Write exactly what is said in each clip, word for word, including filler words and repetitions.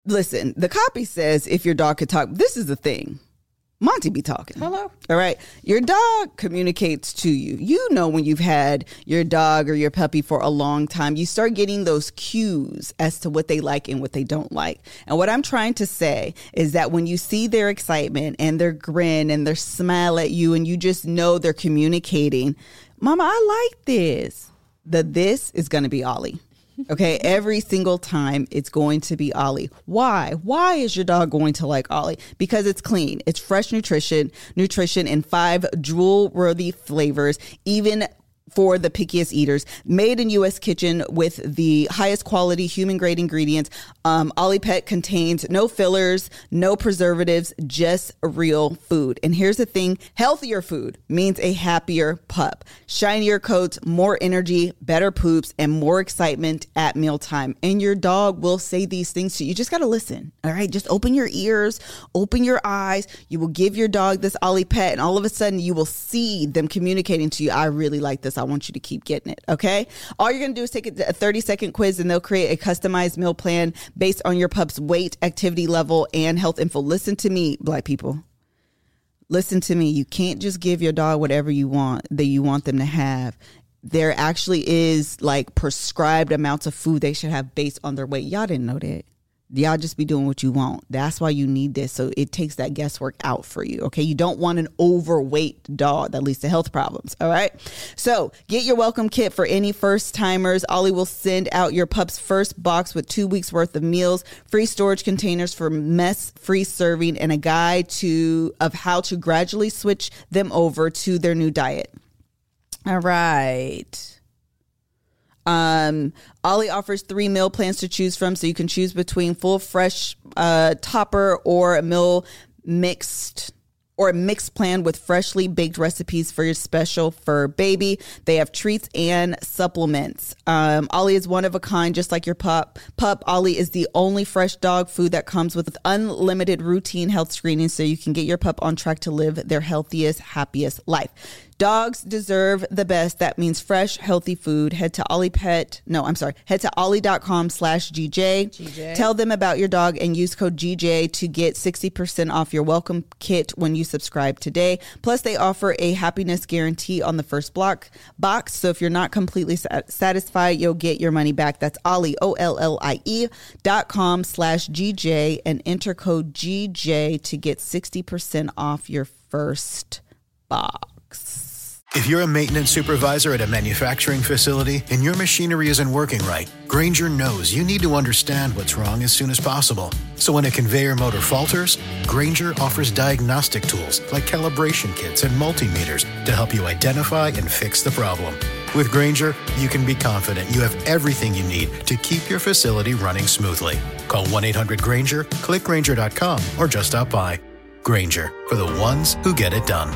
Listen, the copy says if your dog could talk, this is the thing. Monty be talking. Hello. All right. Your dog communicates to you. You know when you've had your dog or your puppy for a long time, you start getting those cues as to what they like and what they don't like. And what I'm trying to say is that when you see their excitement and their grin and their smile at you and you just know they're communicating, Mama, I like this. The this is going to be Ollie. Okay, every single time it's going to be Ollie. Why? Why is your dog going to like Ollie? Because it's clean. It's fresh nutrition, nutrition in five drool-worthy flavors, even for the pickiest eaters. Made in U S kitchen with the highest quality human-grade ingredients. Um, Ollie Pet contains no fillers, no preservatives, just real food. And here's the thing, healthier food means a happier pup. Shinier coats, more energy, better poops, and more excitement at mealtime. And your dog will say these things to you. You just got to listen, all right? Just open your ears, open your eyes. You will give your dog this Ollie Pet, and all of a sudden you will see them communicating to you, I really like this. I want you to keep getting it, okay? All you're going to do is take a thirty-second quiz, and they'll create a customized meal plan based on your pup's weight, activity level, and health info. Listen to me, Black people. Listen to me. You can't just give your dog whatever you want, that you want them to have. There actually is like prescribed amounts of food they should have based on their weight. Y'all didn't know that. Y'all just be doing what you want. That's why you need this. So it takes that guesswork out for you. Okay. You don't want an overweight dog that leads to health problems. All right. So get your welcome kit for any first timers. Ollie will send out your pup's first box with two weeks worth of meals, free storage containers for mess free serving, and a guide to of how to gradually switch them over to their new diet. All right. Um, Ollie offers three meal plans to choose from, so you can choose between full fresh uh, topper or a meal mixed or a mixed plan with freshly baked recipes for your special fur baby. They have treats and supplements. Um, Ollie is one of a kind, just like your pup. Pup, Ollie is the only fresh dog food that comes with unlimited routine health screening, so you can get your pup on track to live their healthiest, happiest life. Dogs deserve the best. That means fresh, healthy food. Head to Ollie Pet. No, I'm sorry. Head to ollie.com slash GJ. GJ. Tell them about your dog and use code G J to get sixty percent off your welcome kit when you subscribe today. Plus, they offer a happiness guarantee on the first block box. So if you're not completely satisfied, you'll get your money back. That's Ollie, O L L I E dot com slash G J and enter code G J to get sixty percent off your first box. If you're a maintenance supervisor at a manufacturing facility and your machinery isn't working right, Grainger knows you need to understand what's wrong as soon as possible. So when a conveyor motor falters, Grainger offers diagnostic tools like calibration kits and multimeters to help you identify and fix the problem. With Grainger, you can be confident you have everything you need to keep your facility running smoothly. Call one eight hundred Grainger, click Grainger dot com, or just stop by. Grainger, for the ones who get it done.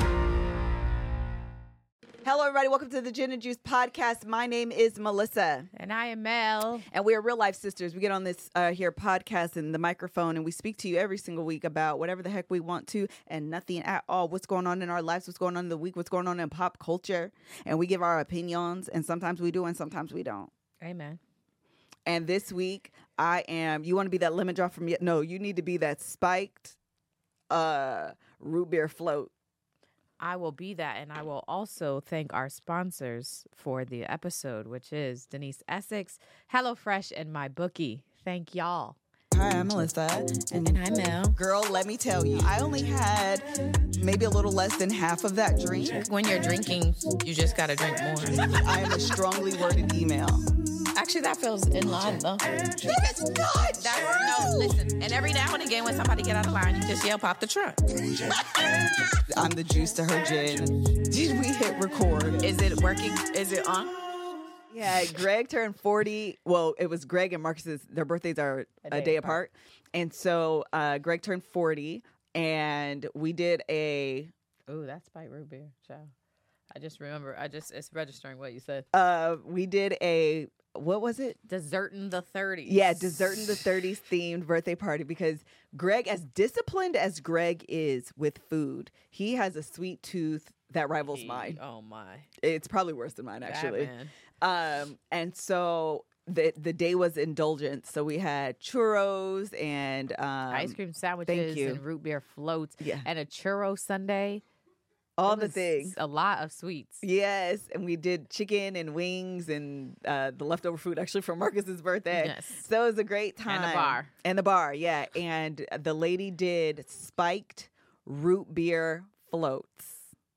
Hello, everybody. Welcome to the Gin and Juice podcast. My name is Melissa. And I am Mel. And we are real life sisters. We get on this uh, here podcast and the microphone, and we speak to you every single week about whatever the heck we want to and nothing at all. What's going on in our lives, what's going on in the week, what's going on in pop culture. And we give our opinions, and sometimes we do and sometimes we don't. Amen. And this week, I am, you want to be that lemon drop from, no, you need to be that spiked uh, root beer float. I will be that, and I will also thank our sponsors for the episode, which is Denise Essex, HelloFresh, and MyBookie. Thank y'all. Hi, I'm Melissa. And, and I'm Mel. Girl, let me tell you, I only had maybe a little less than half of that drink. When you're drinking, you just got to drink more. I am a strongly worded email. Actually, that feels in line, though. It's not That's, no, listen. And every now and again, when somebody get out of line, you just yell, pop the trunk. I'm the juice to her gin. Did we hit record? Is it working? Is it on? Yeah, Greg turned forty. Well, it was Greg and Marcus's. Their birthdays are a day, a day apart. apart. And so uh, Greg turned forty, and we did a... Ooh, that's Spike root beer. Ciao. I just remember. I just, it's registering what you said. Uh, we did a... What was it? Desertin' the thirties. Yeah, Desertin' the thirties themed birthday party, because Greg, as disciplined as Greg is with food, he has a sweet tooth that rivals he, mine. Oh, my. It's probably worse than mine, actually. Um, and so the the day was indulgent. So we had churros and um, ice cream sandwiches you. and root beer floats Yeah. and a churro sundae. all It the was things. A lot of sweets. Yes, and we did chicken and wings and uh, the leftover food actually from Marcus's birthday. Yes. So it was a great time. And the bar. And the bar, yeah. And the lady did spiked root beer floats,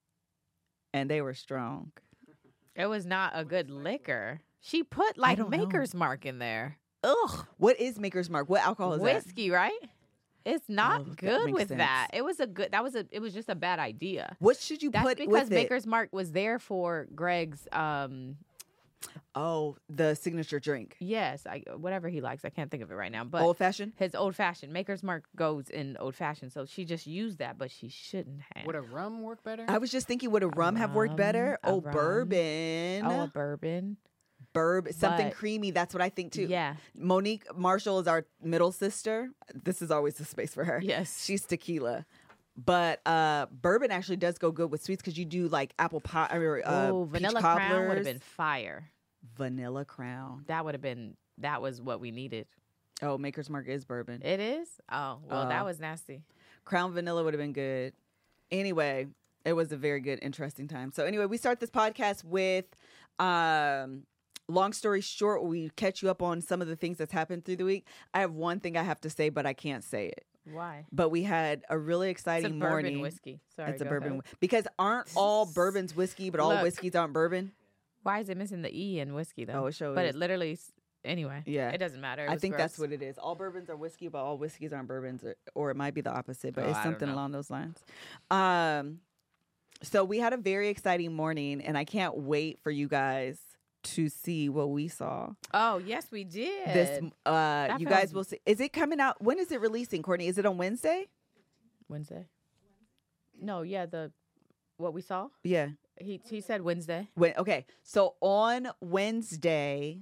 and they were strong. It was not a good liquor. She put like don't know. Maker's Mark in there. Ugh. What is Maker's Mark? What alcohol is that? Whiskey, right? It's not Oh, that good makes with sense. that. It was a good. That was a. It was just a bad idea. What should you That's put because with Maker's it? Mark was there for Greg's. Um, Oh, the signature drink. yes, I whatever he likes. I can't think of it right now. But Old fashioned? his old fashioned Maker's Mark goes in old fashioned. So she just used that, but she shouldn't have. Would a rum work better? I was just thinking, would a rum have worked better? rum, a Oh, rum. bourbon. oh, a bourbon. Bourbon. Something But- creamy. That's what I think too. Yeah. Monique Marshall is our middle sister. This is always the space for her. Yes. She's tequila. But uh, bourbon actually does go good with sweets because you do like apple pie or uh, oh, peach Vanilla Crown would cobblers. have been fire. Vanilla Crown. That would have been. That was what we needed. Oh, Maker's Mark is bourbon. It is. Oh well, Uh, that was nasty. Crown Vanilla would have been good. Anyway, it was a very good, interesting time. So anyway, we start this podcast with, um, long story short, we catch you up on some of the things that's happened through the week. I have one thing I have to say, but I can't say it. Why? But we had a really It's exciting a bourbon morning. whiskey. Sorry, It's a go bourbon ahead. whi- because aren't all bourbons whiskey, but all Look. whiskeys aren't bourbon? Why is it missing the e in whiskey though? Oh, it sure But is. it literally. s- Anyway. Yeah. It doesn't matter. It I was think that's gross. what it is. All bourbons are whiskey, but all whiskeys aren't bourbons, or, or it might be the opposite, but Oh, it's I don't something know. along those lines. Um, so we had a very exciting morning, and I can't wait for you guys to see what we saw. Oh yes, we did. This, uh, you guys feels- will see. Is it coming out? When is it releasing, Courtney? Is it on Wednesday? Wednesday. No, yeah, the what we saw. Yeah. He he said Wednesday. When, okay. So on Wednesday,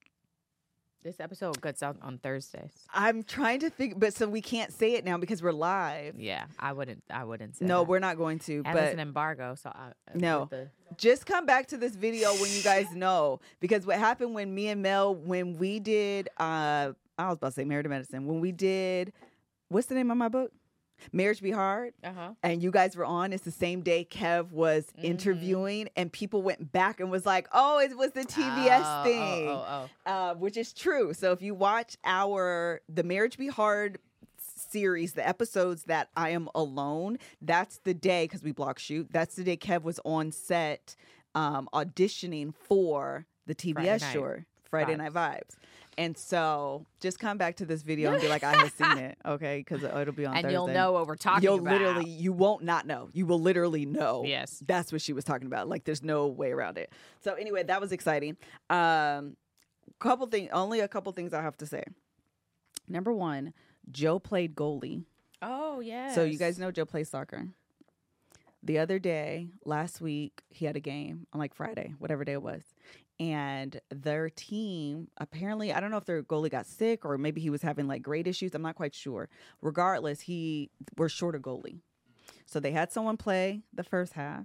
This episode gets out on Thursdays. I'm trying to think, but so we can't say it now because we're live. Yeah, I wouldn't. I wouldn't say. No, that. we're not going to. And but there's an embargo, so I, No. with the- just come back to this video when you guys know, because what happened when me and Mel, when we did, uh, I was about to say Married to Medicine, when we did, what's the name of my book? Marriage Be Hard. Uh-huh. And you guys were on. It's the same day Kev was Mm-hmm. interviewing, and people went back and was like, "Oh, it was the T B S Oh, thing," Oh, oh, oh. Uh, which is true. So if you watch our the Marriage Be Hard series, the episodes that I am alone, that's the day, because we block shoot. That's the day Kev was on set um, auditioning for the T B S Friday Night show, Friday Vibes. Night Vibes. And so just come back to this video and be like, I have seen it, okay? Because it'll be on And Thursday. you'll know what we're talking You'll about. literally, you won't not know. You will literally know. Yes. That's what she was talking about. Like, there's no way around it. So anyway, that was exciting. Um, couple things, only a couple things I have to say. Number one, Joe played goalie. Oh yes. So you guys know Joe plays soccer. The other day, last week, he had a game on like Friday, whatever day it was. And their team, apparently, I don't know if their goalie got sick or maybe he was having like grade issues. I'm not quite sure. Regardless, he we're short a goalie. So they had someone play the first half,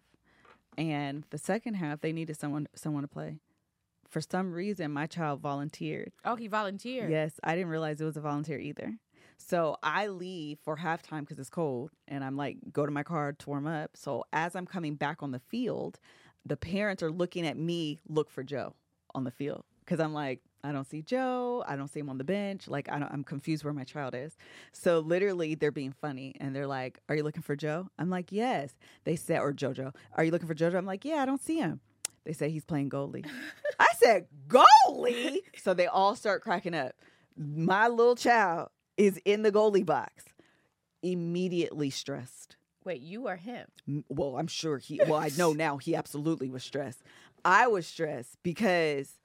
and the second half they needed someone someone to play. For some reason, my child volunteered. Oh, he volunteered. Yes, I didn't realize it was a volunteer either. So I leave for halftime because it's cold, and I'm like, go to my car to warm up. So as I'm coming back on the field, the parents are looking at me, look for Joe on the field. Because I'm like, I don't see Joe. I don't see him on the bench. Like, I don't, I'm confused where my child is. So literally, they're being funny. And they're like, are you looking for Joe? I'm like, yes. They said, or JoJo, are you looking for JoJo? I'm like, yeah, I don't see him. They say he's playing goalie. I said, goalie? So they all start cracking up. My little child is in the goalie box, immediately stressed. Wait, you or him? M- Well, I'm sure he, well, I know now he absolutely was stressed. I was stressed because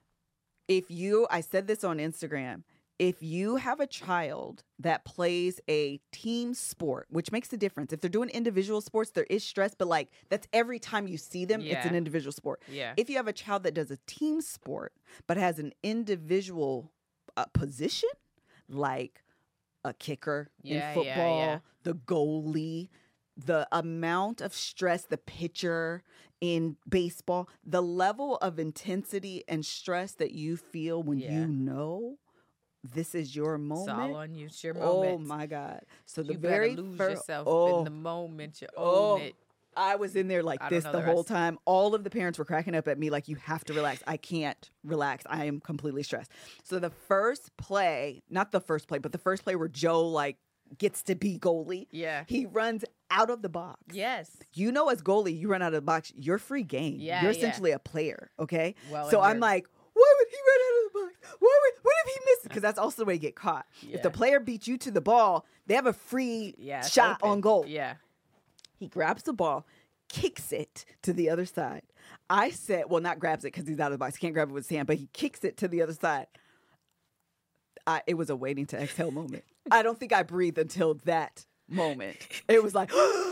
if you, I said this on Instagram, if you have a child that plays a team sport, which makes a difference. If they're doing individual sports, there is stress, but like that's every time you see them, it's Yeah. an individual sport. Yeah. If you have a child that does a team sport, but has an individual uh, position, like a kicker Yeah, in yeah, football, yeah. the goalie, the amount of stress, the pitcher in baseball, the level of intensity and stress that you feel when Yeah. you know this is your moment. It's all on you. It's your Oh moment. my God. So the you very better lose fir- yourself oh, in the moment. You oh, own it. I was in there like I don't this know the the whole rest. time. All of the parents were cracking up at me like, you have to relax. I can't relax. I am completely stressed. So the first play, not the first play, but the first play where Joe like gets to be goalie. Yeah. He runs out of the box. Yes. You know, as goalie, you run out of the box, you're free game. Yeah, You're yeah. essentially a player, okay? Well, so and I'm you're- like, why would he run out of the box? Why would, what if he misses? Because that's also the way you get caught. Yeah. If the player beats you to the ball, they have a free Yeah. it's shot open. on goal. Yeah. He grabs the ball, kicks it to the other side. I said, well, not grabs it because he's out of the box. He can't grab it with his hand, but he kicks it to the other side. I, it was a waiting to exhale moment. I don't think I breathed until that moment. It was like,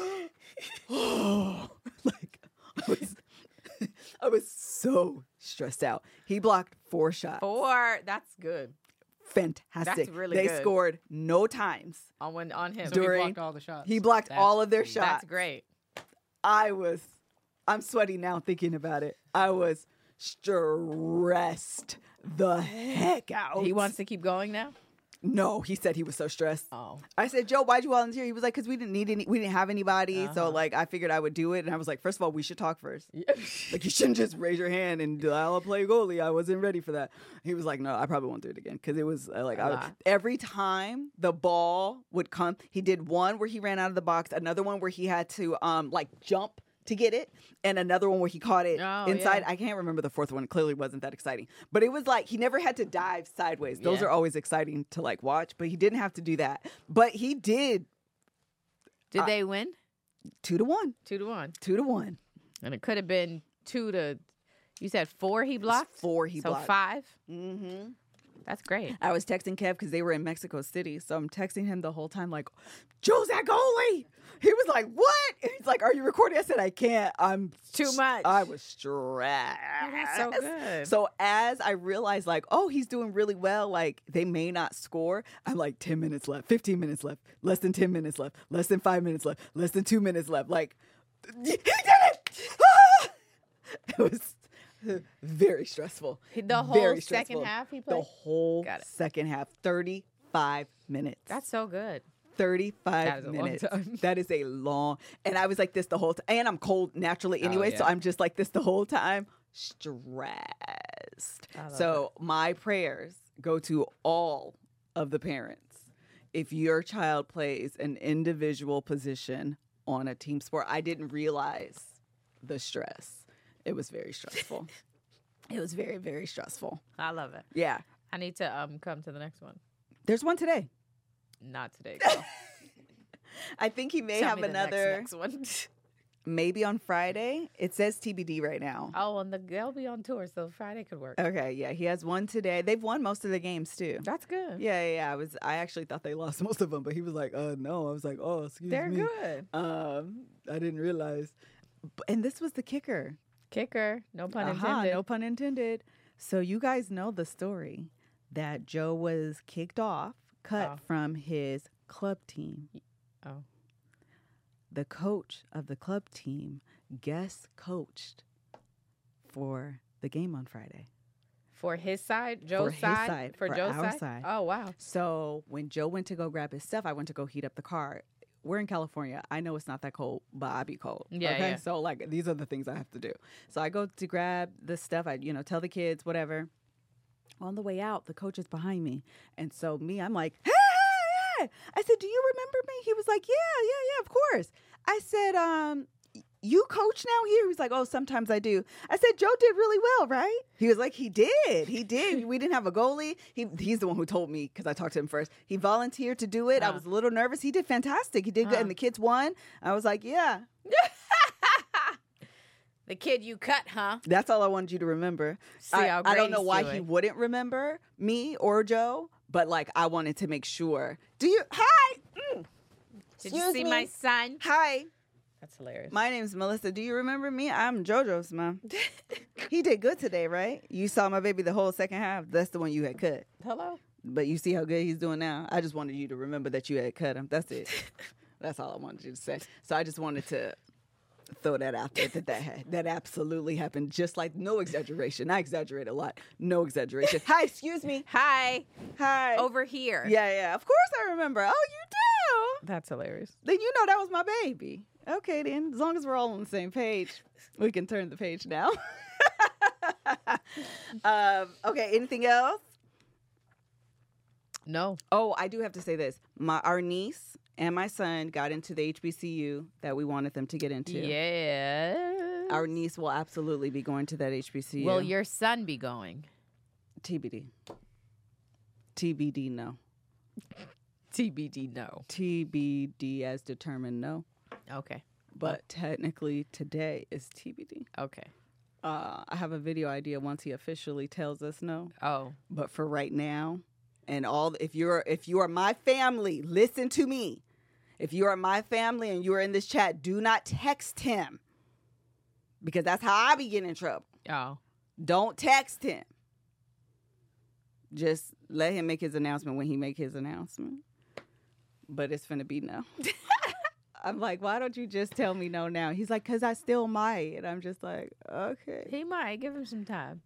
oh, like I was, I was so stressed out. He blocked four shots. Four. That's good. Fantastic. That's really they good. scored no times. On when on him. So During- he blocked all the shots. He blocked That's all of their great. shots. That's great. I was, I'm sweating now thinking about it. I was stressed the heck out. He wants to keep going now. No, he said he was so stressed. Oh. I said, Joe, why'd you volunteer? He was like, because we didn't need any, we didn't have anybody. So Uh-huh. like, I figured I would do it. And I was like, first of all, we should talk first. Like, you shouldn't just raise your hand and do, I'll play goalie. I wasn't ready for that. He was like, no, I probably won't do it again. Because it was uh, like, A I, lot. every time the ball would come, he did one where he ran out of the box, another one where he had to um like jump to get it, and another one where he caught it Oh, inside. yeah. I can't remember the fourth one. It clearly wasn't that exciting. But it was like, he never had to dive sideways. Those Yeah. are always exciting to like watch, but he didn't have to do that. But he did Did I- they win? two to one. Two to one. Two to one. And it could have been two to. You said four. He blocked. Four he so blocked. five. Mm-hmm. That's great. I was texting Kev because they were in Mexico City. So I'm texting him the whole time, like, Joe's that goalie. He was like, what? And he's like, are you recording? I said, I can't. I'm Too much. I was stressed. Oh, that's so good. So as I realized, like, oh, he's doing really well, like, they may not score. I'm like, ten minutes left, fifteen minutes left, less than ten minutes left, less than five minutes left, less than two minutes left. Like, he did it! Ah! It was very stressful. The whole Very second stressful. half he The played? whole Got it. second half, thirty-five minutes. That's so good. thirty-five That is a long minutes. time. That is a long. And I was like this the whole time. And I'm cold naturally anyway, so yeah. I'm just like this the whole time, stressed. I love So my prayers go to all of the parents. If your child plays an individual position on a team sport, I didn't realize the stress. It was very stressful. It was very, very stressful. I love it. Yeah. I need to um come to the next one. There's one today. Not today. Girl. I think he may Tell have me the next- another. next one. Maybe on Friday. It says T B D right now. Oh, and the they'll be on tour, so Friday could work. Okay, yeah, he has one today. They've won most of the games too. That's good. Yeah, yeah, yeah. I was. I actually thought they lost most of them, but he was like, "Uh, no." I was like, "Oh, excuse They're me." good. Um, I didn't realize. B- And this was the kicker. Kicker. No pun Uh-huh, intended. no pun intended. So you guys know the story that Joe was kicked off, cut Oh. from his club team. Oh. The coach of the club team guest coached for the game on Friday. For his side, Joe's his side, side, for, for Joe's our side? side. Oh wow. So when Joe went to go grab his stuff, I went to go heat up the car. We're in California. I know it's not that cold, but I be cold. Yeah, okay. yeah. So like these are the things I have to do. So I go to grab the stuff. I you know tell the kids whatever. On the way out, the coach is behind me, and so me, I'm like, hey, hey, hey. I said, do you remember me? He was like, yeah, yeah, yeah, of course. I said, um. You coach now here? He was like, oh, sometimes I do. I said, Joe did really well, right? He was like, he did. He did. We didn't have a goalie. He He's the one who told me because I talked to him first. He volunteered to do it. I Uh. was a little nervous. He did fantastic. He did good. Uh. And the kids won. I was like, yeah, The kid you cut, huh? that's all I wanted you to remember. See I, how I great don't know he's why doing. he wouldn't remember me or Joe, but like I wanted to make sure. Do you? Hi. Mm. Did you Excuse see me? my son? Hi. That's hilarious. My name's Melissa. Do you remember me? I'm JoJo's mom. He did good today, right? You saw my baby the whole second half. That's the one you had cut. Hello. But you see how good he's doing now. I just wanted you to remember that you had cut him. That's it. That's all I wanted you to say. So I just wanted to throw that out there that that, had, that absolutely happened. Just like, no exaggeration. I exaggerate a lot. No exaggeration. Hi, excuse me. Hi. Hi. Over here. Yeah, yeah. Of course I remember. Oh, you do? That's hilarious. Then you know that was my baby. Okay, then. As long as we're all on the same page, we can turn the page now. um, okay, anything else? No. Oh, I do have to say this. My Our niece and my son got into the H B C U that we wanted them to get into. Yeah. Our niece will absolutely be going to that H B C U. Will your son be going? T B D. T B D, no. T B D, no. T B D as determined, no. Okay. But technically today is T B D. Okay. Uh, I have a video idea once he officially tells us no. Oh. But for right now, and all if you're if you are my family, listen to me. If you are my family and you are in this chat, do not text him. Because that's how I be getting in trouble. Oh. Don't text him. Just let him make his announcement when he make his announcement. But it's finna be no. I'm like, why don't you just tell me no now? He's like, because I still might. And I'm just like, okay. He might. Give him some time.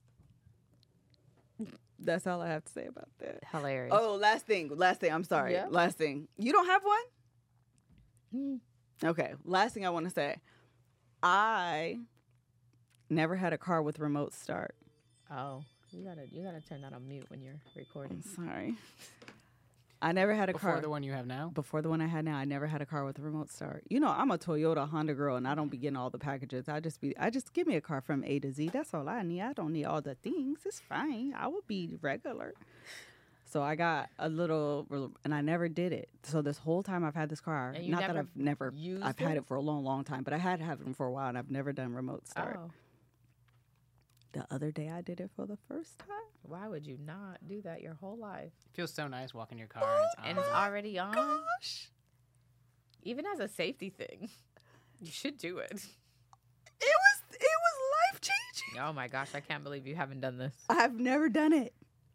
That's all I have to say about that. Hilarious. Oh, last thing. Last thing. I'm sorry. Yeah. Last thing. You don't have one? Mm. Okay. Last thing I want to say. I never had a car with remote start. Oh. You gotta you gotta turn that on mute when you're recording. I'm sorry. I never had a Before car. the one you have now? Before the one I had now, I never had a car with a remote start. You know, I'm a Toyota Honda girl, and I don't be getting all the packages. I just be, I just give me a car from A to Z. That's all I need. I don't need all the things. It's fine. I will be regular. So I got a little, and I never did it. So this whole time I've had this car, And you not never that I've never, used I've had it? it for a long, long time, but I had had it for a while, and I've never done remote start. Oh. The other day I did it for the first time. Why would you not do that your whole life? It feels so nice walking your car and it's on. And it's already on? Gosh. Even as a safety thing, you should do it. It was, it was life changing. Oh my gosh, I can't believe you haven't done this. I've never done it.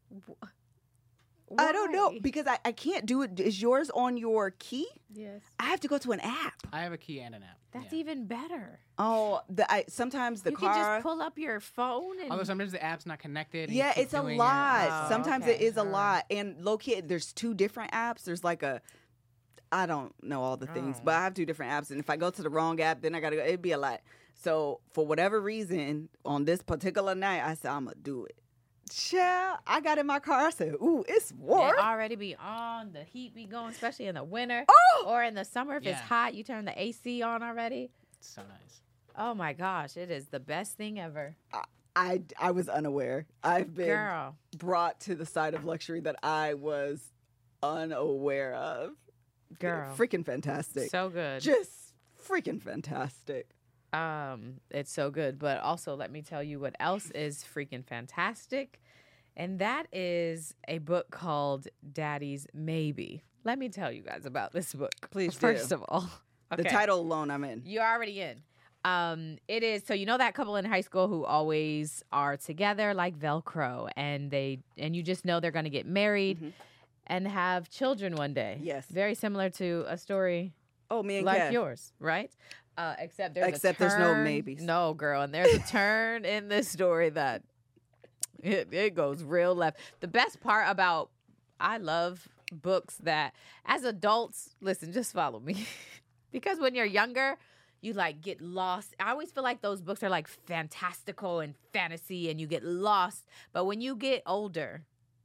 I don't know Why? because I, I can't do it. Is yours on your key? Yes. I have to go to an app. I have a key and an app. That's yeah. even better. Oh, the I, sometimes the you car. can just pull up your phone and Although sometimes the app's not connected. and you Yeah, keep it's a doing it. lot. Oh, Sometimes okay. it is a All right. lot. And low key, there's two different apps. There's like a, I don't know all the things, Oh. but I have two different apps. And if I go to the wrong app, then I gotta go. It'd be a lot. So for whatever reason, on this particular night, I said I'm gonna do it. Child, I got in my car. I said, "Ooh, it's warm." it already be on. The heat be going, especially in the winter. Oh! Or in the summer, if it's Yeah. hot, you turn the A C on already. It's so nice. Oh my gosh, it is the best thing ever. I I was unaware. I've been Girl. brought to the side of luxury that I was unaware of. Girl. Freaking fantastic. So good. Just freaking fantastic. Um, it's so good. But also, let me tell you what else is freaking fantastic. And that is a book called Daddy's Maybe. Let me tell you guys about this book. Please do. First of all. The Okay. title alone, I'm in. You're already in. Um, it is so you know that couple in high school who always are together like Velcro, and they and you just know they're going to get married Mhm. and have children one day. Yes. Very similar to a story Oh, me and like Kev. yours, right? Uh, except there's Except a there's no turn- maybes. No, girl, and there's a turn in this story that it, it goes real left. The best part about I love books that as adults, listen, just follow me. Because when you're younger, you like get lost. I always feel like those books are like fantastical and fantasy and you get lost. But when you get older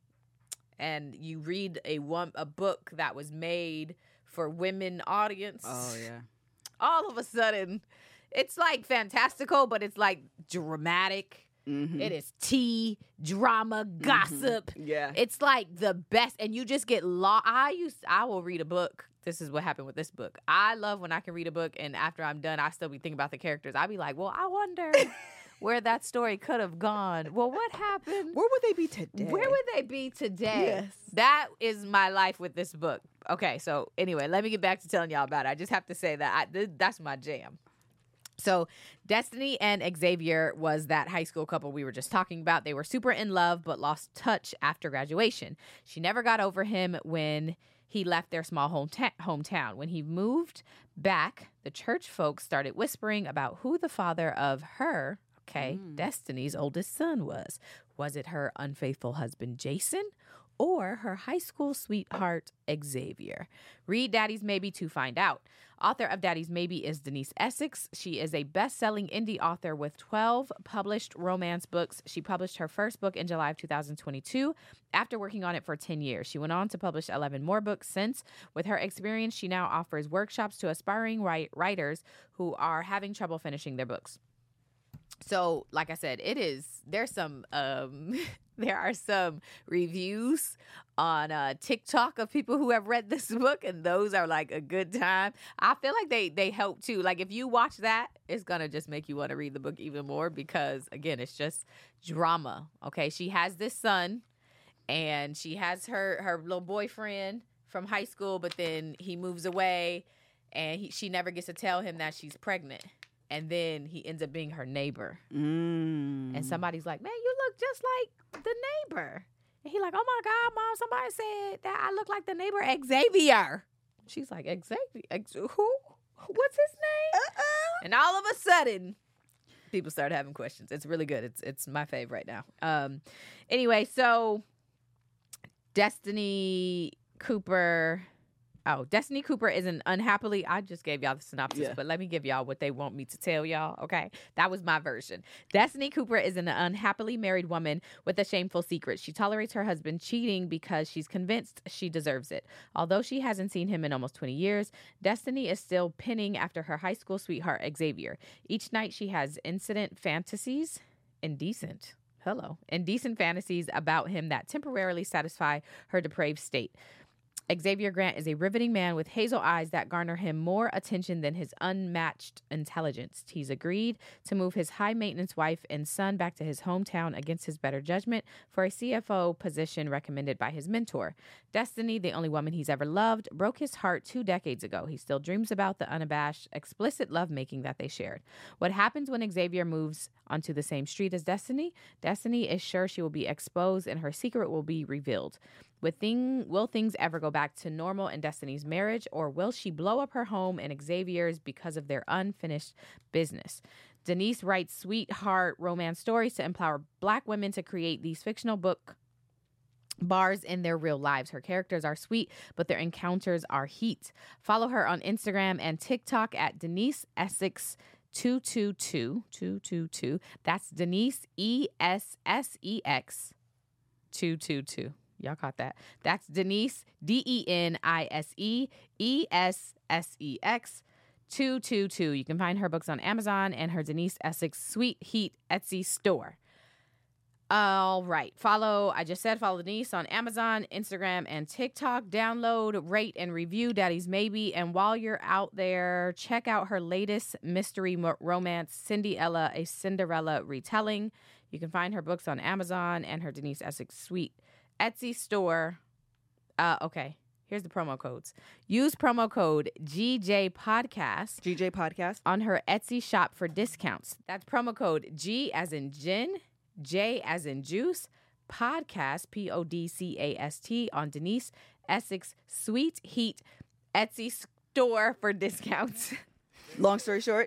and you read a one a book that was made for women audience, Oh, yeah. all of a sudden it's like fantastical, but it's like dramatic. Mm-hmm. It is tea, drama, gossip. Yeah. It's like the best, and you just get lost. I used, I will read a book. This is what happened with this book. I love when I can read a book, and after I'm done, I still be thinking about the characters. I be like, well, I wonder where that story could have gone. Well, what happened? Where would they be today? Where would they be today? Yes. That is my life with this book. Okay, so anyway, let me get back to telling y'all about it. I just have to say that I, th- that's my jam. So Destiny and Xavier was that high school couple we were just talking about. They were super in love but lost touch after graduation. She never got over him when he left their small hometa- hometown. When he moved back, the church folks started whispering about who the father of her, okay, mm. Destiny's oldest son was. Was it her unfaithful husband, Jason, or her high school sweetheart, Xavier? Read Daddy's Maybe to find out. Author of Daddy's Maybe is Denise Essex. She is a best-selling indie author with twelve published romance books. She published her first book in July of two thousand twenty-two after working on it for ten years. She went on to publish eleven more books since. With her experience, she now offers workshops to aspiring write- writers who are having trouble finishing their books. So, like I said, it is, there's some, um, there are some reviews on uh, TikTok of people who have read this book, and those are like a good time. I feel like they, they help too. Like if you watch that, it's going to just make you want to read the book even more because, again, it's just drama. Okay. She has this son and she has her, her little boyfriend from high school, but then he moves away and he, she never gets to tell him that she's pregnant. And then he ends up being her neighbor. Mm. And somebody's like, man, you look just like the neighbor. And he like, oh, my God, Mom, somebody said that I look like the neighbor Xavier. She's like, Xavier? X- who? What's his name? Uh-uh. And all of a sudden, people start having questions. It's really good. It's it's my fave right now. Um. Anyway, so Destiny Cooper... Oh, Destiny Cooper is an unhappily, I just gave y'all the synopsis, yeah. but let me give y'all what they want me to tell y'all, okay? That was my version. Destiny Cooper is an unhappily married woman with a shameful secret. She tolerates her husband cheating because she's convinced she deserves it. Although she hasn't seen him in almost twenty years, Destiny is still pinning after her high school sweetheart, Xavier. Each night she has incident fantasies, indecent, hello, indecent fantasies about him that temporarily satisfy her depraved state. Xavier Grant is a riveting man with hazel eyes that garner him more attention than his unmatched intelligence. He's agreed to move his high-maintenance wife and son back to his hometown against his better judgment for a C F O position recommended by his mentor. Destiny, the only woman he's ever loved, broke his heart two decades ago. He still dreams about the unabashed, explicit lovemaking that they shared. What happens when Xavier moves onto the same street as Destiny? Destiny is sure she will be exposed and her secret will be revealed. With thing, will things ever go back to normal in Destiny's marriage, or will she blow up her home and Xavier's because of their unfinished business? Denise writes sweetheart romance stories to empower Black women to create these fictional book bars in their real lives. Her characters are sweet, but their encounters are heat. Follow her on Instagram and TikTok at Denise Essex two two two two two two. That's Denise E S S E X two two two. Y'all caught that. That's Denise, D E N I S E E S S E X two two two. You can find her books on Amazon and her Denise Essex Sweet Heat Etsy store. All right. Follow, I just said, follow Denise on Amazon, Instagram, and TikTok. Download, rate, and review Daddy's Maybe. And while you're out there, check out her latest mystery mo- romance, Cinderella, a Cinderella retelling. You can find her books on Amazon and her Denise Essex Sweet Etsy store. Uh, okay, here's the promo codes. Use promo code G J Podcast. G J Podcast. On her Etsy shop for discounts. That's promo code G as in gin, J as in juice, podcast, P O D C A S T, on Denise Essex Sweet Heat Etsy store for discounts. Long story short.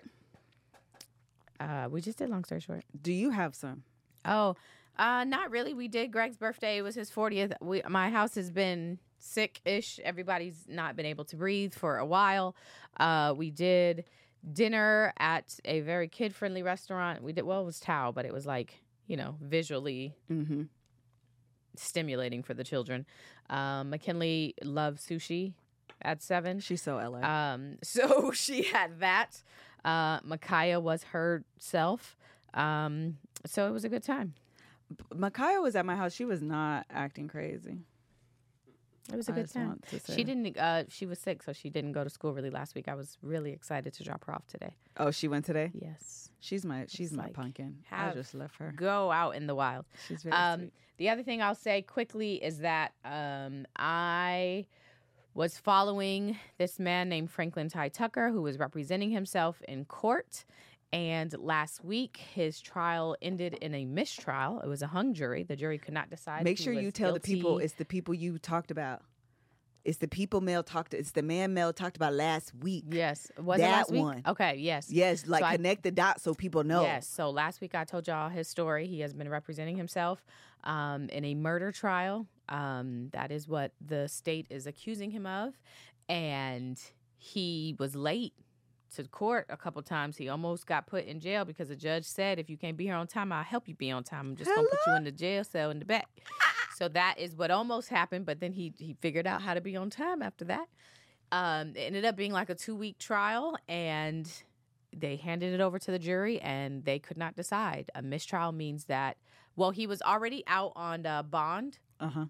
Uh, we just did long story short. Do you have some? Oh, Uh, not really. We did Greg's birthday. It was his fortieth. We, my house has been sick-ish. Everybody's not been able to breathe for a while. Uh, we did dinner at a very kid-friendly restaurant. We did, well, it was Tao, but it was like, you know, visually mm-hmm. stimulating for the children. Um, McKinley loves sushi at seven. She's so L A. Um, so she had that. Uh, Micaiah was herself. Um, so it was a good time. Micaiah was at my house. She was not acting crazy. It was a I good time. She didn't. Uh, she was sick, so she didn't go to school really last week. I was really excited to drop her off today. Oh, she went today? Yes. She's my. She's It's my like, pumpkin. I have- just left her. Go out in the wild. She's very Um, sweet. the other thing I'll say quickly is that um, I was following this man named Franklin Ty Tucker, who was representing himself in court. And last week, his trial ended in a mistrial. It was a hung jury. The jury could not decide. Make who sure you was tell the people guilty. it's the people you talked about. It's the people Mel talked. It's the man Mel talked about last week. Yes. Was That it last week? one. Okay, yes. Yes, like So I- connect the dots so people know. Yes. So last week I told y'all his story. He has been representing himself um, in a murder trial. Um, that is what the state is accusing him of. And he was late to court a couple times. He almost got put in jail because the judge said, if you can't be here on time, I'll help you be on time. I'm just going to put you in the jail cell in the back. So that is what almost happened. But then he, he figured out how to be on time after that. Um, it ended up being like a two-week trial, and they handed it over to the jury, and they could not decide. A mistrial means that, well, he was already out on uh, bond. Uh-huh.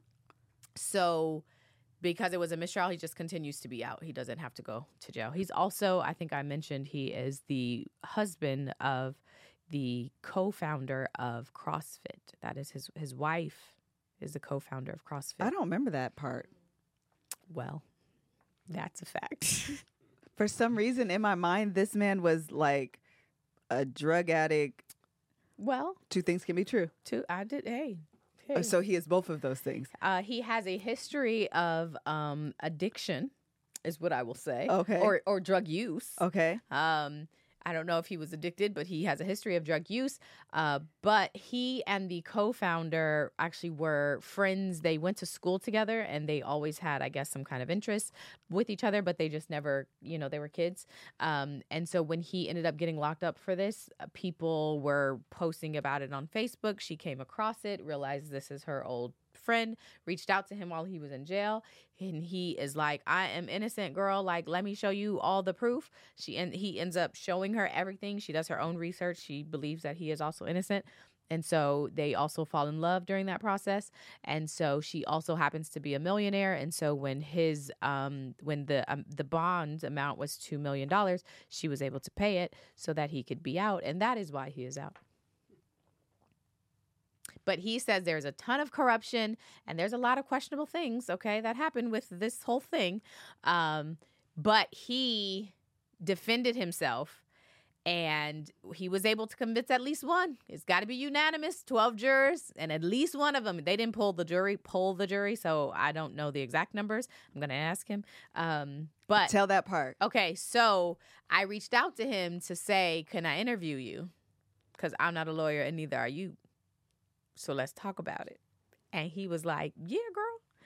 So because it was a mistrial, he just continues to be out. He doesn't have to go to jail. He's also, I think I mentioned, he is the husband of the co-founder of CrossFit. That is his his wife is the co-founder of CrossFit. I don't remember that part. Well, that's a fact. For some reason in my mind, this man was like a drug addict. Well, Two things can be true. too, I did, hey. Uh, hey. So he is both of those things. Uh, he has a history of um, addiction, is what I will say. Okay. Or or drug use. Okay. Um, I don't know if he was addicted, but he has a history of drug use. Uh, but he and the co-founder actually were friends. They went to school together, and they always had, I guess, some kind of interest with each other, but they just never, you know, they were kids. Um, and so when he ended up getting locked up for this, uh, people were posting about it on Facebook. She came across it, realized this is her old friend, reached out to him while he was in jail, and he is like, I am innocent, girl, like, let me show you all the proof. She and he ends up showing her everything. She does her own research. She believes that he is also innocent, and so they also fall in love during that process. And so she also happens to be a millionaire, and so when his um when the um, the bond amount was two million dollars, she was able to pay it so that he could be out, and that is why he is out. But he says there's a ton of corruption and there's a lot of questionable things, okay, that happened with this whole thing. Um, but he defended himself, and he was able to convince at least one. It's got to be unanimous, twelve jurors, and at least one of them. They didn't poll the jury, poll the jury, so I don't know the exact numbers. I'm going to ask him. Um, but Tell that part. okay, so I reached out to him to say, can I interview you? Because I'm not a lawyer and neither are you. So let's talk about it. And he was like, yeah, girl.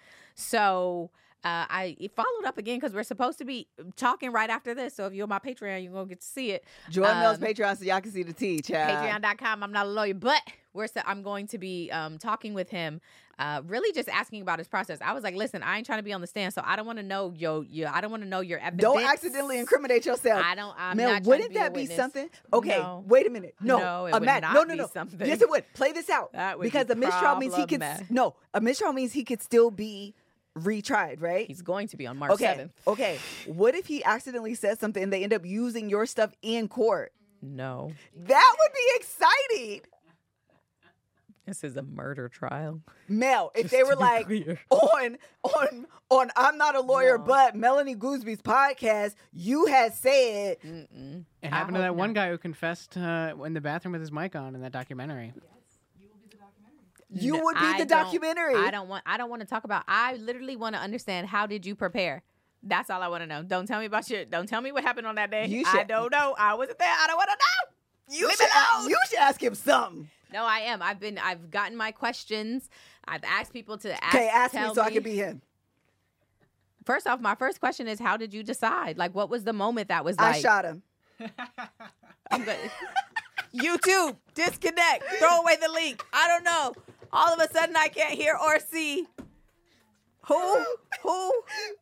So uh, I followed up again because we're supposed to be talking right after this. So if you're on my Patreon, you're going to get to see it. Join Mel's Um, Patreon so y'all can see the tea, child. Patreon dot com. I'm not a lawyer, but we're so, I'm going to be um, talking with him, uh, really just asking about his process. I was like, listen, I ain't trying to be on the stand, so I don't want to know yo, yo, I don't want to know your evidence. Don't accidentally incriminate yourself. I don't. I'm Mel, not trying wouldn't to be that a be witness. something? Okay, No. wait a minute. No, No, it would imagine. not no, no, be no. something. Yes, it would. Play this out. That would because be the mistrial means he could. problematic. No, a mistrial means he could still be retried, right? He's going to be on March okay. seventh. Okay. What if he accidentally says something and they end up using your stuff in court? No, That would be exciting. this is a murder trial. Mel, if Just they to were be like clear. on on on I'm not a lawyer, No. but Melanie Goosby's podcast, you had said Mm-mm. It I happened to hope that one not. guy who confessed uh, in the bathroom with his mic on in that documentary. you No, would be I the don't- documentary. I don't want. I don't want to talk about. I literally want to understand, how did you prepare? That's all I want to know. Don't tell me about your. Don't tell me what happened on that day. You I should- don't know. I wasn't there. I don't want to know. You Leave should, it alone. you should ask him something. No, I am. I've been. I've gotten my questions. I've asked people to ask. Okay, ask me tell so I can be him. First off, my first question is, how did you decide? Like, what was the moment that was like? I shot him. I'm good. YouTube, disconnect. Throw away the link. I don't know. All of a sudden, I can't hear or see. Who? Who?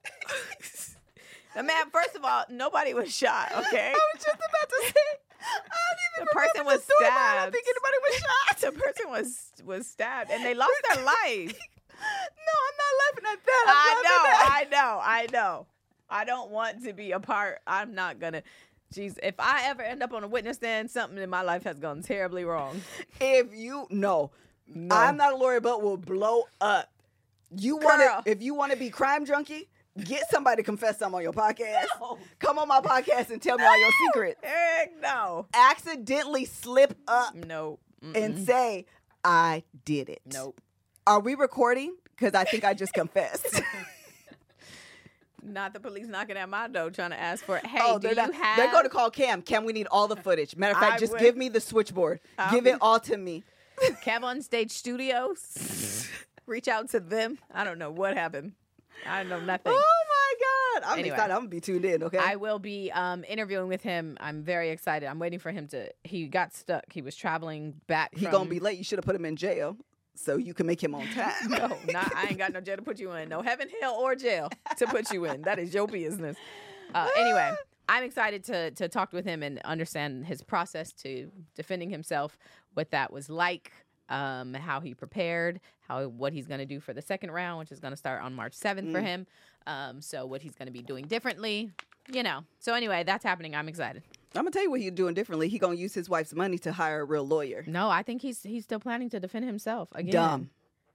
The man, first of all, nobody was shot, okay? I was just about to say. I don't even The person remember was the story, but I don't stabbed. think anybody was shot. The person was was stabbed, and they lost their life. No, I'm not laughing at that. I'm I know, laughing at- I know, I know. I don't want to be a part. I'm not gonna. Jeez, if I ever end up on a witness stand, something in my life has gone terribly wrong. If you no, No. I'm not a lawyer, but will blow up. You want Girl. to if you want to be crime junkie, get somebody to confess something on your podcast. No. Come on my podcast and tell me all your secrets. Heck no. Accidentally slip up Nope. and say I did it. Nope. Are we recording? Because I think I just confessed. Not the police knocking at my door trying to ask for it. Hey, oh, do they're you not, have... They're going to call Cam. Cam, we need all the footage. Matter of fact, I just would- give me the switchboard. I'll give be- it all to me. Cam on Stage Studios. Reach out to them. I don't know what happened. I know nothing. Oh my God. I'm Anyway. excited. I'm going to be tuned in, okay? I will be um, interviewing with him. I'm very excited. I'm waiting for him to. He got stuck. He was traveling back. He from, going to be late. You should have put him in jail so you can make him on time. No, not. I ain't got no jail to put you in. No heaven, hell, or jail to put you in. That is your business. Uh, anyway, I'm excited to to talk with him and understand his process to defending himself, what that was like, um, how he prepared, how what he's going to do for the second round, which is going to start on March seventh for him. Um, so what he's going to be doing differently, you know. So anyway, that's happening. I'm excited. I'm going to tell you what he's doing differently. He going to use his wife's money to hire a real lawyer. No, I think he's he's still planning to defend himself again. Dumb.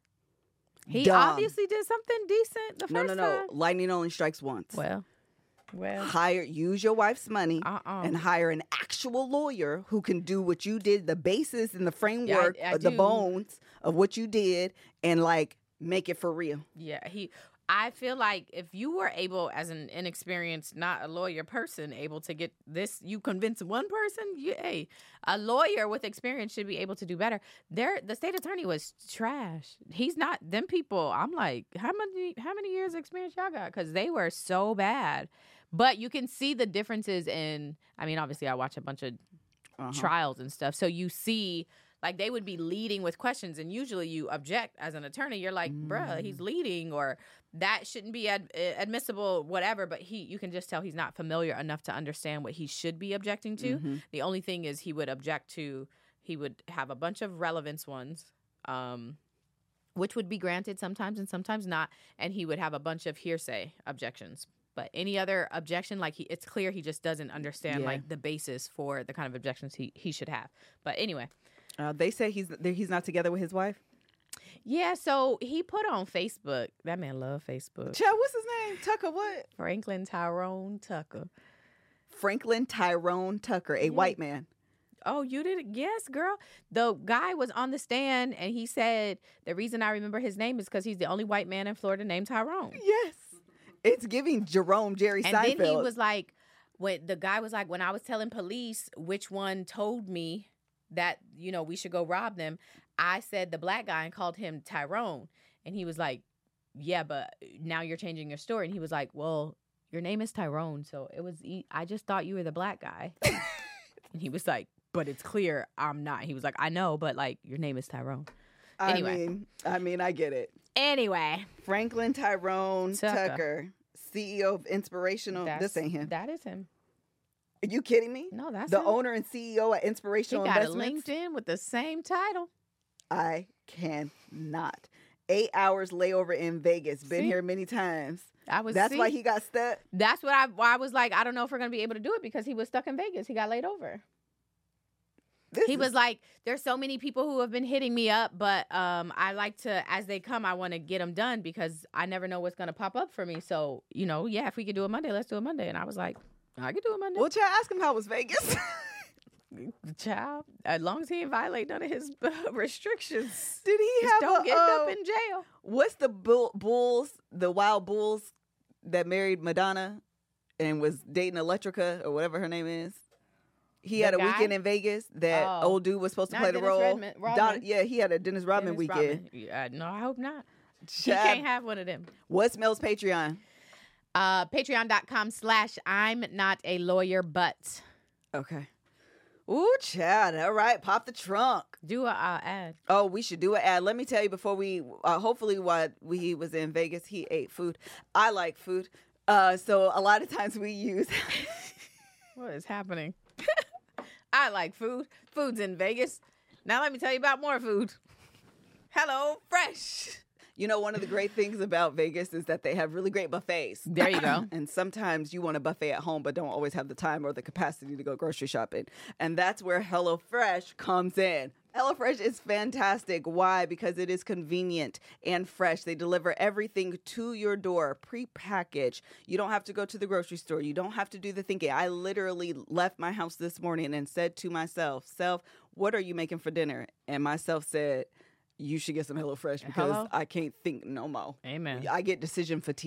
He Dumb. obviously did something decent the No, first no, no. time. Lightning only strikes once. Well, well, Hire, use your wife's money Uh-uh. and hire an actual lawyer who can do what you did, the basis and the framework, I of the do. bones of what you did, and like make it for real. yeah, he. I feel like if you were able, as an inexperienced, not a lawyer person, able to get this, you convince one person. You, hey, a lawyer with experience should be able to do better. There, the state attorney was trash. He's not them people. I'm like, how many, how many years experience y'all got? Because they were so bad. But you can see the differences in. I mean, obviously, I watch a bunch of Uh-huh. trials and stuff, so you see. Like, they would be leading with questions, and usually you object as an attorney. You're like, bruh, he's leading, or that shouldn't be ad- admissible, whatever. But he, you can just tell he's not familiar enough to understand what he should be objecting to. Mhm. The only thing is he would object to, he would have a bunch of relevance ones, um, which would be granted sometimes and sometimes not. And he would have a bunch of hearsay objections. But any other objection, like he, it's clear he just doesn't understand Yeah. like the basis for the kind of objections he, he should have. But anyway. Uh, they say he's he's not together with his wife. Yeah, so he put on Facebook. That man love Facebook. Child, what's his name? Tucker what? Franklin Tyrone Tucker. Franklin Tyrone Tucker, a white man. Oh, you did it? Yes, girl. The guy was on the stand, and he said the reason I remember his name is because he's the only white man in Florida named Tyrone. Yes. It's giving Jerome Jerry And Seinfeld. then he was like, when the guy was like, when I was telling police which one told me that, you know, we should go rob them, I said the black guy and called him Tyrone. And he was like, yeah, but now you're changing your story. And he was like, well, your name is Tyrone. So it was, e- I just thought you were the black guy. And he was like, but it's clear I'm not. He was like, I know, but like your name is Tyrone. I anyway. mean, I mean, I get it. Anyway. Franklin Tyrone Tucker. Tucker, C E O of Inspirational. that's- This ain't him. That is him. Are you kidding me? No, that's the him. owner and C E O at He Inspirational got a Investments. LinkedIn with the same title. I cannot. Eight hours layover in Vegas. Been See? here many times. I was That's see, why he got stuck. That's what I why I was like, I don't know if we're gonna be able to do it because he was stuck in Vegas. He got laid over. This He is- was like, there's so many people who have been hitting me up, but um, I like to, as they come, I want to get them done because I never know what's gonna pop up for me. So you know, yeah, if we could do a Monday, let's do a Monday. And I was like, I could do a Monday. Well, child, ask him how was Vegas. Child, as long as he didn't violate none of his uh, restrictions, Did he just have don't a, get uh, up in jail. What's the bull, bulls, the wild bulls that married Madonna and was dating Electrica or whatever her name is? He The had a guy? weekend in Vegas that Oh. old dude was supposed to Not play the Dennis role. Rodman- Rodman. Don- yeah, he had a Dennis Rodman Dennis weekend. Rodman. Yeah, no, I hope not. He Child, can't have one of them. what's Mel's Patreon? Uh, Patreon.com slash I'm not a lawyer, but Okay. Ooh, child. All right, pop the trunk. do a uh, ad. Oh, we should do an ad. Let me tell you before we, uh, hopefully while we, he was in Vegas, he ate food. I like food. Uh, so a lot of times we use, What is happening? I like food. Food's in Vegas. Now let me tell you about more food. Hello, Fresh. you know, one of the great things about Vegas is that they have really great buffets. There you go. And sometimes you want a buffet at home, but don't always have the time or the capacity to go grocery shopping. And that's where HelloFresh comes in. HelloFresh is fantastic. Why? Because it is convenient and fresh. They deliver everything to your door, pre-packaged. You don't have to go to the grocery store. You don't have to do the thinking. I literally left my house this morning and said to myself, self, what are you making for dinner? And myself said, you should get some HelloFresh because Hello? I can't think no more. Amen. I get decision fatigue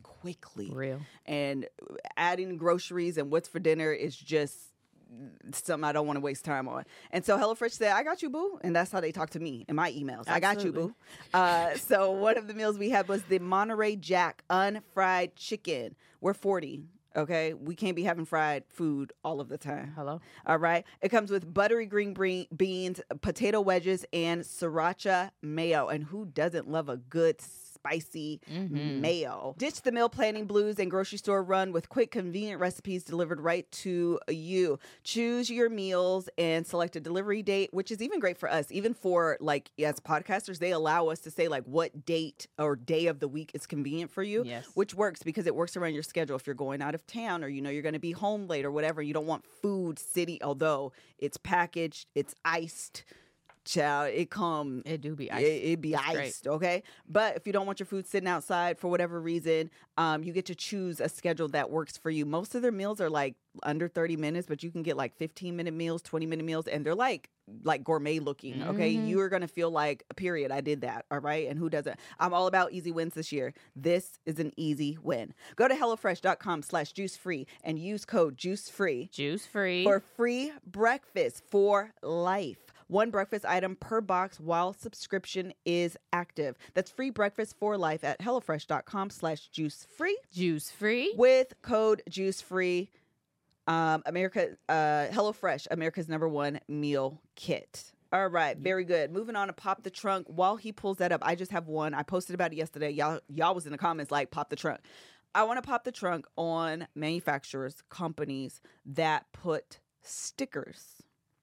quickly. Real. And adding groceries and what's for dinner is just something I don't want to waste time on. And so HelloFresh said, I got you, boo. And that's how they talk to me in my emails. Absolutely. I got you, boo. Uh, so one of the meals we had was the Monterey Jack unfried chicken. We're forty. Okay, we can't be having fried food all of the time. Hello. All right. It comes with buttery green bre- beans, potato wedges, and sriracha mayo. And who doesn't love a good spicy mm-hmm. mayo? Ditch the meal planning blues and grocery store run with quick, convenient recipes delivered right to you. Choose your meals and select a delivery date, which is even great for us. Even for like as podcasters, they allow us to say like what date or day of the week is convenient for you, yes. which works because it works around your schedule. If you're going out of town or you know you're going to be home late or whatever, you don't want food sitting, although it's packaged, it's iced. Child, it come. It do be iced. It, it be it's iced, great. Okay? But if you don't want your food sitting outside for whatever reason, um, you get to choose a schedule that works for you. Most of their meals are like under thirty minutes, but you can get like fifteen minute meals, twenty minute meals, and they're like like gourmet looking, okay? Mm-hmm. You are going to feel like, period, I did that, all right? And who doesn't? I'm all about easy wins this year. This is an easy win. Go to HelloFresh.com slash juice free and use code juice free. Juice free. For free breakfast for life. One breakfast item per box while subscription is active. That's free breakfast for life at HelloFresh.com slash juice free. Juice free. With code juice free. Um, America, uh, HelloFresh, America's number one meal kit. All right, very good. Moving on to Pop the Trunk. While he pulls that up, I just have one. I posted about it yesterday. Y'all, y'all was in the comments like, pop the trunk. I want to pop the trunk on manufacturers, companies that put stickers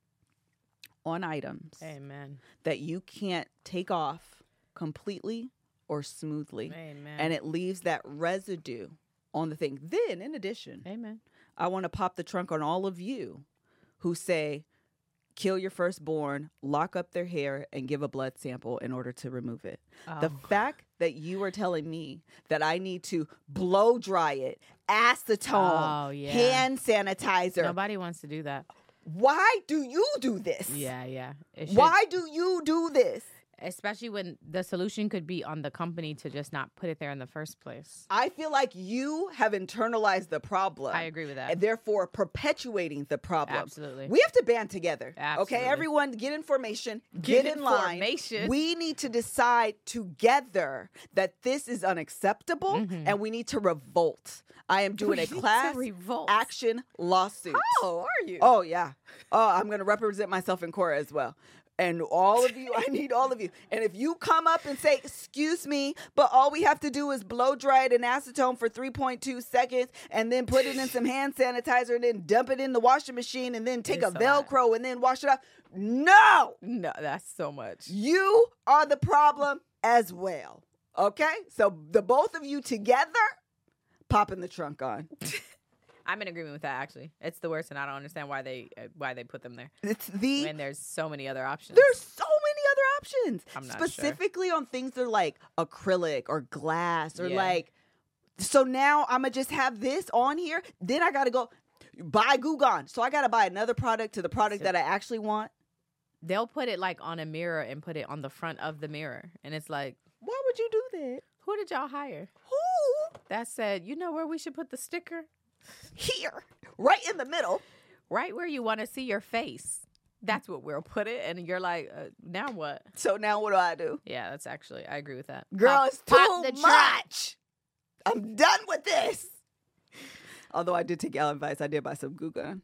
on items. Amen. That you can't take off completely or smoothly. Amen. And it leaves that residue on the thing. Then, in addition, Amen. I want to pop the trunk on all of you who say, kill your firstborn, lock up their hair, and give a blood sample in order to remove it. Oh. The fact that you are telling me that I need to blow dry it, acetone, oh, yeah. hand sanitizer. Nobody wants to do that. Why do you do this? Yeah, yeah. Why do you do this? Especially when the solution could be on the company to just not put it there in the first place. I feel like you have internalized the problem. I agree with that. And therefore perpetuating the problem. Absolutely. We have to band together. Absolutely. Okay, everyone get information, get, get in line. Information. We need to decide together that this is unacceptable mm-hmm. and we need to revolt. I am doing we a class action lawsuit. How are you? Oh, yeah. Oh, I'm going to represent myself in court as well. And all of you, I need all of you. And if you come up and say, excuse me, but all we have to do is blow dry it in acetone for three point two seconds and then put it in some hand sanitizer and then dump it in the washing machine and then take it's a Velcro lot. And then wash it off. No. No, that's so much. You are the problem as well. Okay? So the both of you together, popping the trunk on. I'm in agreement with that. Actually, it's the worst, and I don't understand why they uh, why they put them there. It's the and there's so many other options. There's so many other options. I'm not specifically sure. on things that are like acrylic or glass or yeah. like. So now I'm gonna just have this on here. Then I gotta go buy Goo Gone. So I gotta buy another product to the product so that I actually want. They'll put it like on a mirror and put it on the front of the mirror, and it's like, why would you do that? Who did y'all hire? Who? That said, you know where we should put the sticker? Here, right in the middle, right where you want to see your face. That's what we'll put it, and you're like, uh, now what? So now what do I do? Yeah, that's actually I agree with that. Girl, pop, it's too much. I'm done with this. Although I did take y'all advice, I did buy some Goo Gone.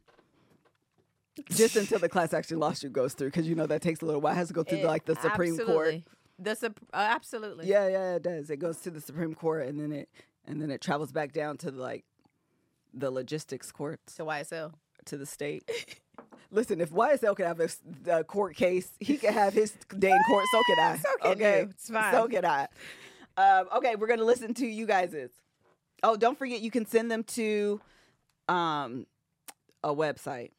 Just until the class action lawsuit goes through, because you know that takes a little while. It has to go through it, the, like the Supreme absolutely. Court. The uh, absolutely. Yeah, yeah, it does. It goes to the Supreme Court, and then it and then it travels back down to the, like. The logistics courts. To Y S L. To the state. Listen, if Y S L can have a, a court case, he can have his day in court. So can I. So can okay? you. It's fine. So can I. Um, okay, we're going to listen to you guys'. Oh, don't forget you can send them to um, a website.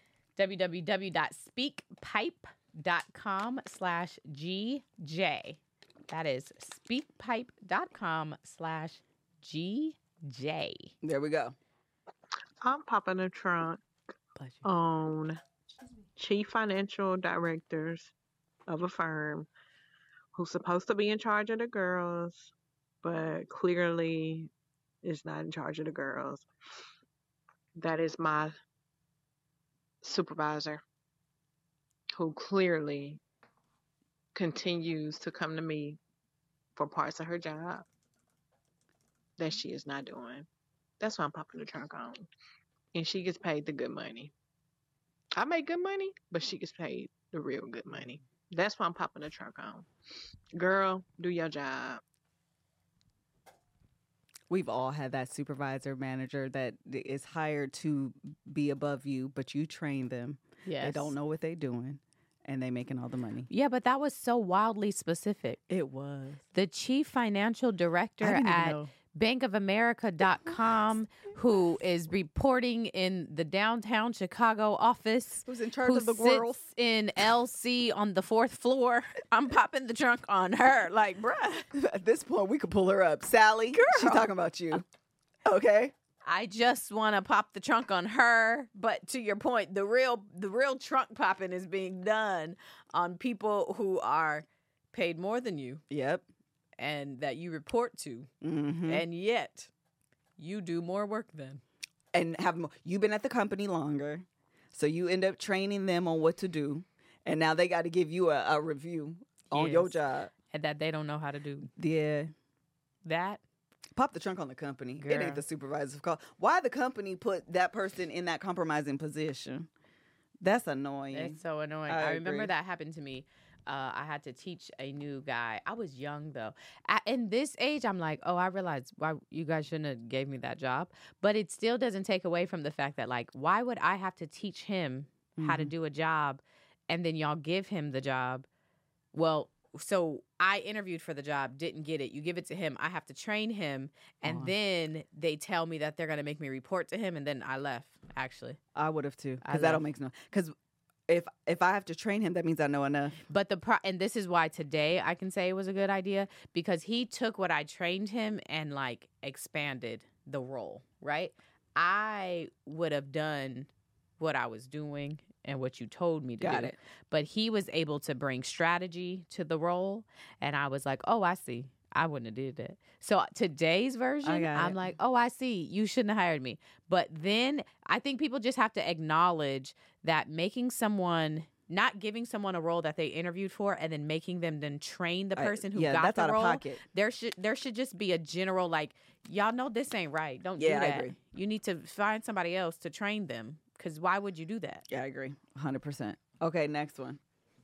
www.speakpipe.com slash GJ. That is speakpipe.com slash GJ. There we go. I'm popping a trunk on chief financial directors of a firm who's supposed to be in charge of the girls, but clearly is not in charge of the girls. That is my supervisor, who clearly continues to come to me for parts of her job that she is not doing. That's why I'm popping the trunk on. And she gets paid the good money. I make good money, but she gets paid the real good money. That's why I'm popping the trunk on. Girl, do your job. We've all had that supervisor manager that is hired to be above you, but you train them. Yes. They don't know what they're doing, and they making all the money. Yeah, but that was so wildly specific. It was. The chief financial director I didn't even at know. bank of america dot com, who is reporting in the downtown Chicago office, Who's in charge who of the sits world? in L C on the fourth floor. I'm popping the trunk on her. Like, bruh. At this point, we could pull her up. Sally, she's talking about you. Okay. I just want to pop the trunk on her, but to your point, the real the real trunk popping is being done on people who are paid more than you Yep. and that you report to, Mm-hmm. and yet you do more work than. And have mo- you've been at the company longer, so you end up training them on what to do, and now they got to give you a, a review on your Yes. job. And that they don't know how to do Yeah. that. Pop the trunk on the company. It Girl. ain't the supervisor's call. Why the company put that person in that compromising position? That's annoying. It's so annoying. I I, remember agree. that happened to me. Uh, I had to teach a new guy. I was young though. At, in this age, I'm like, oh, I realized why you guys shouldn't have gave me that job. But it still doesn't take away from the fact that, like, why would I have to teach him how to do a job, and then y'all give him the job? Well, so I interviewed for the job, didn't get it. You give it to him. I have to train him, and Oh. then they tell me that they're gonna make me report to him, and then I left. Actually. I would have too, I because that don't left. make no. Because if if I have to train him, that means I know enough. But the pro- and this is why today I can say it was a good idea, because he took what I trained him and like expanded the role, right? I would have done what I was doing and what you told me to Got do. it. But he was able to bring strategy to the role, and I was like, "Oh, I see. I wouldn't have did that." So today's version, got I'm it. like, "Oh, I see. You shouldn't have hired me." But then I think people just have to acknowledge that making someone, not giving someone a role that they interviewed for, and then making them then train the I- person who yeah, got that's the out of role. pocket. There should there should just be a general like, y'all know this ain't right. Don't Yeah, do I that. agree. You need to find somebody else to train them, because why would you do that? Yeah, I agree, hundred percent. Okay, next one.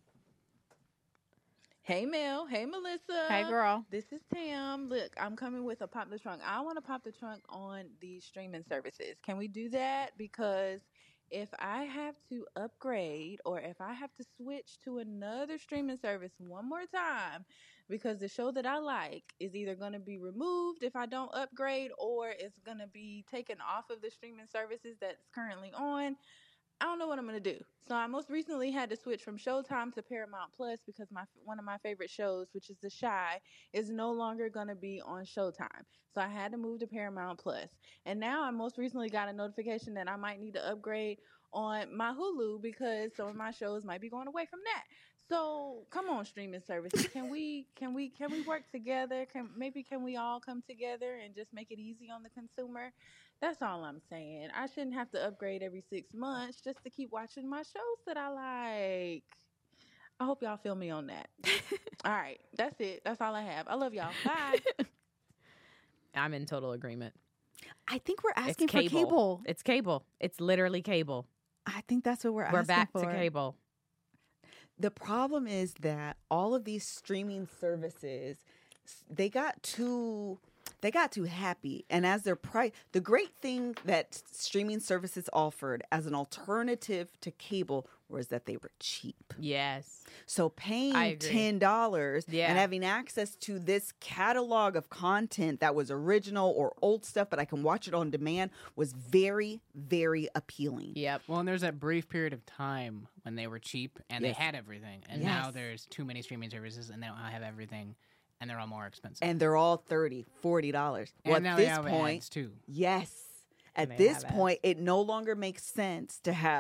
Hey Mel, hey Melissa. Hey, girl. This is Tam. Look, I'm coming with a pop the trunk. I want to pop the trunk on the streaming services. Can we do that? Because if I have to upgrade or if I have to switch to another streaming service one more time, because the show that I like is either going to be removed if I don't upgrade, or it's going to be taken off of the streaming services that's currently on, I don't know what I'm going to do. So I most recently had to switch from Showtime to Paramount Plus because my one of my favorite shows, which is The Chi, is no longer going to be on Showtime. So I had to move to Paramount Plus. And now I most recently got a notification that I might need to upgrade on my Hulu because some of my shows might be going away from that. So come on, streaming services. Can we can we can we work together? Can maybe can we all come together and just make it easy on the consumer? That's all I'm saying. I shouldn't have to upgrade every six months just to keep watching my shows that I like. I hope y'all feel me on that. All right. That's it. That's all I have. I love y'all. Bye. I'm in total agreement. I think we're asking it's for cable. It's cable. It's literally cable. I think that's what we're, We're asking back for. to cable. The problem is that all of these streaming services, s- they got too they got too happy, and as their price, the great thing that streaming services offered as an alternative to cable was that they were cheap. Yes. So I paying agree. ten dollars Yeah. and having access to this catalog of content that was original or old stuff, but I can watch it on demand, was very, very appealing. Yep. Well, and there's that brief period of time when they were cheap and Yes. they had everything, and now Yes. there's too many streaming services and they don't have everything, and they're all more expensive. And they're all thirty dollars, forty dollars. And Well, now at they this have point, ads too. yes. And At they this have ads. point, it no longer makes sense to have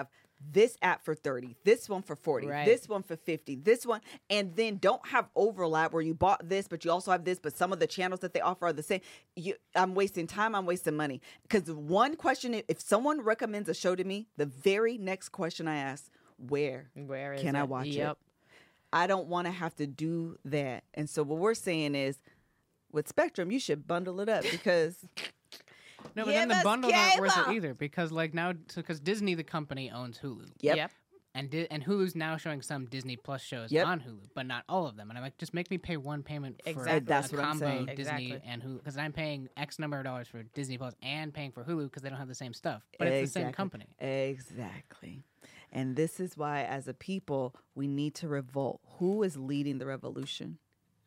this app for thirty, this one for forty, Right. this one for fifty, this one, and then don't have overlap where you bought this, but you also have this, but some of the channels that they offer are the same. You, I'm wasting time, I'm wasting money. Because one question, if someone recommends a show to me, the very next question I ask, where, Where is can it? I watch Yep. it? I don't want to have to do that. And so what we're saying is, with Spectrum, you should bundle it up because No, but Give then the us bundle's not worth it cable. either because like now because Disney the company owns Hulu. Yep. Yep. And Di- and Hulu's now showing some Disney Plus shows Yep. on Hulu, but not all of them. And I'm like, just make me pay one payment for Exactly. That's a what I'm combo saying. Disney Exactly. and Hulu because I'm paying X number of dollars for Disney Plus and paying for Hulu because they don't have the same stuff, but it's the same company. Exactly. And this is why, as a people, we need to revolt. Who is leading the revolution?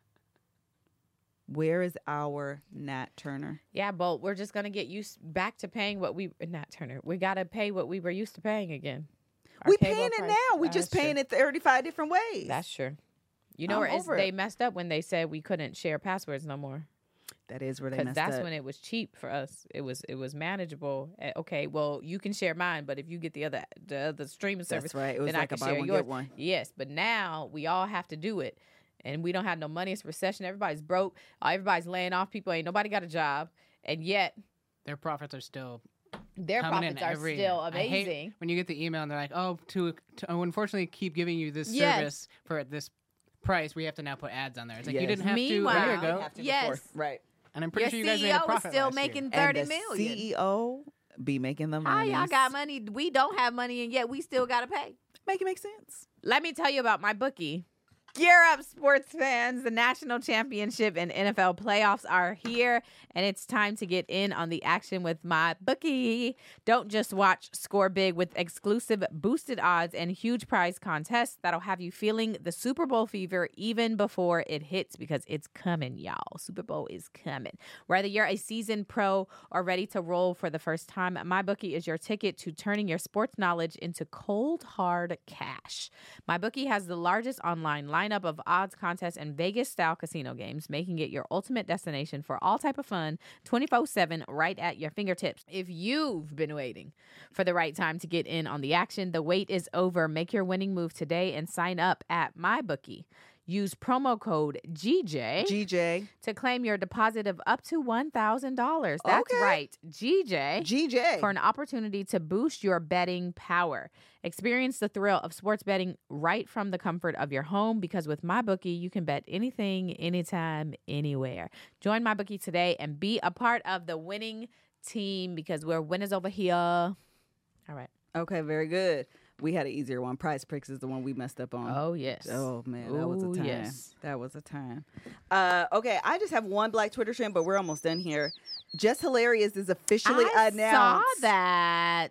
Where is our Nat Turner? Yeah, but we're just gonna get used back to paying what we not Turner. We gotta pay what we were used to paying again. Our We cable paying it price. now. We That's just paying true. it thirty-five different ways. That's true. You know I'm where it's, over they it. messed up when they said we couldn't share passwords no more. that is where they Because messed that's up. when it was cheap for us. It was it was manageable. Eh, Okay, well you can share mine, but if you get the other the other streaming service, That's right. It was then I like a can buy share one, yours. get one. Yes, but now we all have to do it, and we don't have no money. It's recession. Everybody's broke. Everybody's laying off. People ain't nobody got a job, and yet Their profits are still their coming in profits are every still year. I hate amazing. when you get the email and they're like, oh, to, to oh, unfortunately keep giving you this Yes. service for this price, we have to now put ads on there. It's like you Yes. didn't have to a year Meanwhile, ago, Have to Yes. before. Right. and I'm pretty Your sure you guys made a C E O is profit still last year. making And thirty the million. C E O be making the How money. y'all got money? We don't have money, and yet we still gotta pay. Make it make sense. Let me tell you about my bookie. Gear up, sports fans. The national championship and N F L playoffs are here, and it's time to get in on the action with my bookie. Don't just watch Score Big with exclusive boosted odds and huge prize contests that'll have you feeling the Super Bowl fever even before it hits, because it's coming, y'all. Super Bowl is coming. Whether you're a seasoned pro or ready to roll for the first time, my bookie is your ticket to turning your sports knowledge into cold, hard cash. My bookie has the largest online lineup of odds, contests, and Vegas-style casino games, making it your ultimate destination for all type of fun, twenty-four seven, right at your fingertips. If you've been waiting for the right time to get in on the action, the wait is over. Make your winning move today and sign up at MyBookie. Use promo code G J G J. to claim your deposit of up to one thousand dollars. That's Okay. right, G J G J. for an opportunity to boost your betting power. Experience the thrill of sports betting right from the comfort of your home, because with MyBookie, you can bet anything, anytime, anywhere. Join MyBookie today and be a part of the winning team, because we're winners over here. All right. Okay, very good. We had an easier one. Prize Picks is the one we messed up on. Oh, yes. Oh man, that was Ooh, a time. yes. That was a time. Uh, okay, I just have one Black Twitter trend, but we're almost done here. Just Hilarious is officially I announced. saw that.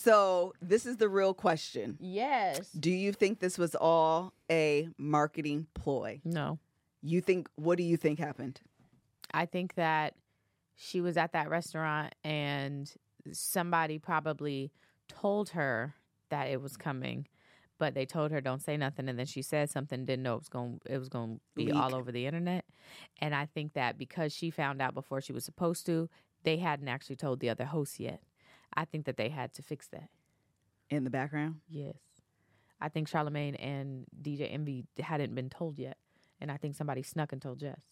So this is the real question. Yes. Do you think this was all a marketing ploy? No. You think? What do you think happened? I think that she was at that restaurant and somebody probably told her that it was coming, but they told her don't say nothing, and then she said something, didn't know it was going it was going to be Leak. all over the internet. And I think that because she found out before she was supposed to, they hadn't actually told the other hosts yet. I think that they had to fix that. In the background? Yes. I think Charlamagne and D J Envy hadn't been told yet, and I think somebody snuck and told Jess.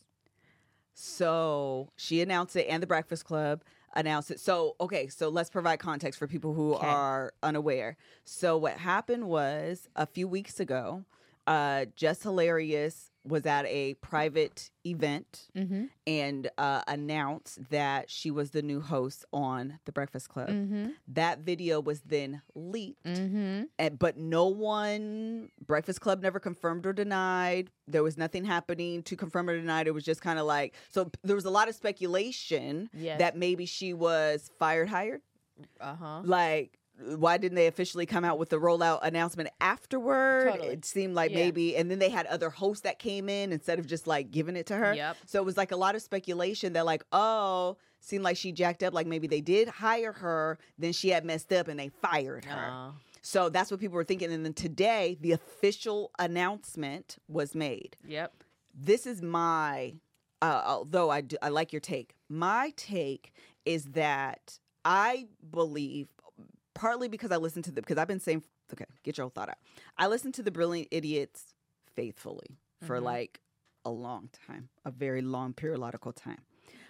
So she announced it, and the Breakfast Club announced it. So, okay, so let's provide context for people who Okay. are unaware. So what happened was a few weeks ago, uh, Just Hilarious was at a private event Mm-hmm. and uh, announced that she was the new host on the Breakfast Club. Mm-hmm. That video was then leaked. Mm-hmm. And, but no one, Breakfast Club never confirmed or denied. There was nothing happening to confirm or deny. It was just kind of like, so p- there was a lot of speculation Yes. that maybe she was fired, hired. Uh-huh. Like, why didn't they officially come out with the rollout announcement afterward? Totally. It seemed like Yeah. maybe, and then they had other hosts that came in instead of just like giving it to her. Yep. So it was like a lot of speculation that like, oh, seemed like she jacked up. Like maybe they did hire her, then she had messed up and they fired her. Uh, So that's what people were thinking. And then today, the official announcement was made. yep. This is my, uh, although I, do, I like your take, my take is that I believe partly because I listened to the, because I've been saying, okay, get your whole thought out. I listened to the Brilliant Idiots faithfully for Mhm. like a long time, a very long periodical time.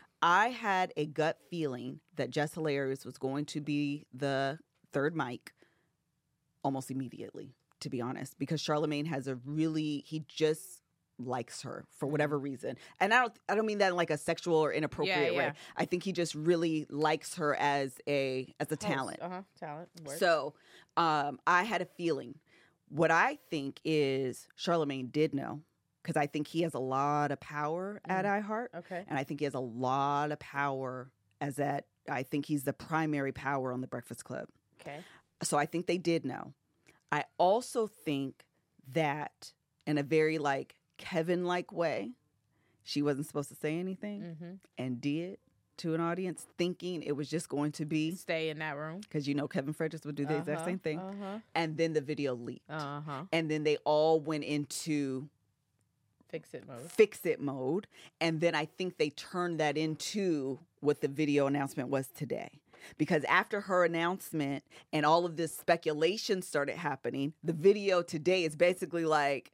I had a gut feeling that Jess Hilarious was going to be the third mic almost immediately, to be honest, because Charlemagne has a really, he just likes her for whatever reason. And I don't I don't mean that in like a sexual or inappropriate Yeah, yeah. way. I think he just really likes her as a as a talent. Uh huh. Talent. Works. So um, I had a feeling. What I think is Charlemagne did know, because I think he has a lot of power at iHeart. Okay. And I think he has a lot of power as that, I think he's the primary power on the Breakfast Club. Okay. So I think they did know. I also think that in a very like Kevin-like way, she wasn't supposed to say anything Mm-hmm. and did to an audience, thinking it was just going to be, Stay in that room. because you know Kevin Fredericks would do the exact Uh-huh, same thing. Uh And then the video leaked. huh. Uh huh. And then they all went into Fix it mode. fix it mode. And then I think they turned that into what the video announcement was today. Because after her announcement and all of this speculation started happening, the video today is basically like,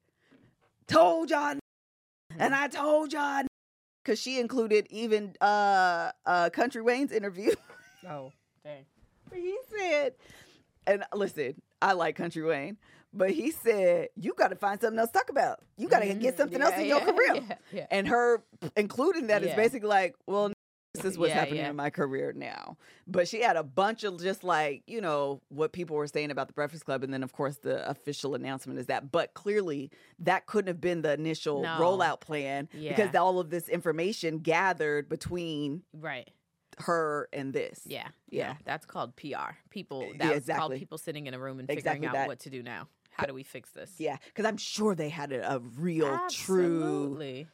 told y'all, and I told y'all, because she included even uh, uh, Country Wayne's interview. Oh, dang. Where he said, and listen, I like Country Wayne, but he said, you got to find something else to talk about. You got to get something else in your Mm-hmm. Yeah, career. yeah, yeah. And her including that is Yeah. basically like, well, this is what's Yeah, happening yeah. in my career now. But she had a bunch of just like, you know, what people were saying about the Breakfast Club. And then, of course, the official announcement is that. But clearly, that couldn't have been the initial No. rollout plan Yeah. because all of this information gathered between Right. her and this. Yeah. Yeah. No, that's called P R. People. Yeah, That's called exactly. people sitting in a room and figuring Exactly out that. what to do now. How do we fix this? Yeah, because I'm sure they had a, a real, true Absolutely.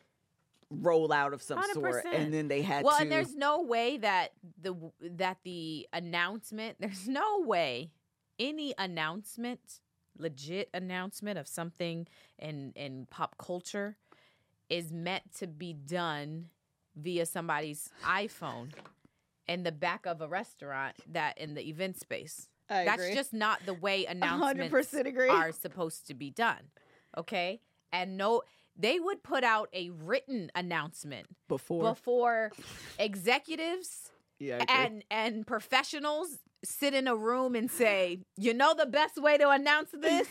rollout of some one hundred sort, percent. and then they had Well, to. and there's no way that the that the announcement. There's no way any announcement, legit announcement of something in in pop culture, is meant to be done via somebody's iPhone in the back of a restaurant that in the event space. I That's agree. just not the way one hundred announcements percent agree. are supposed to be done. Okay? And no, they would put out a written announcement before. before executives Yeah, I agree. and and professionals sit in a room and say, you know the best way to announce this?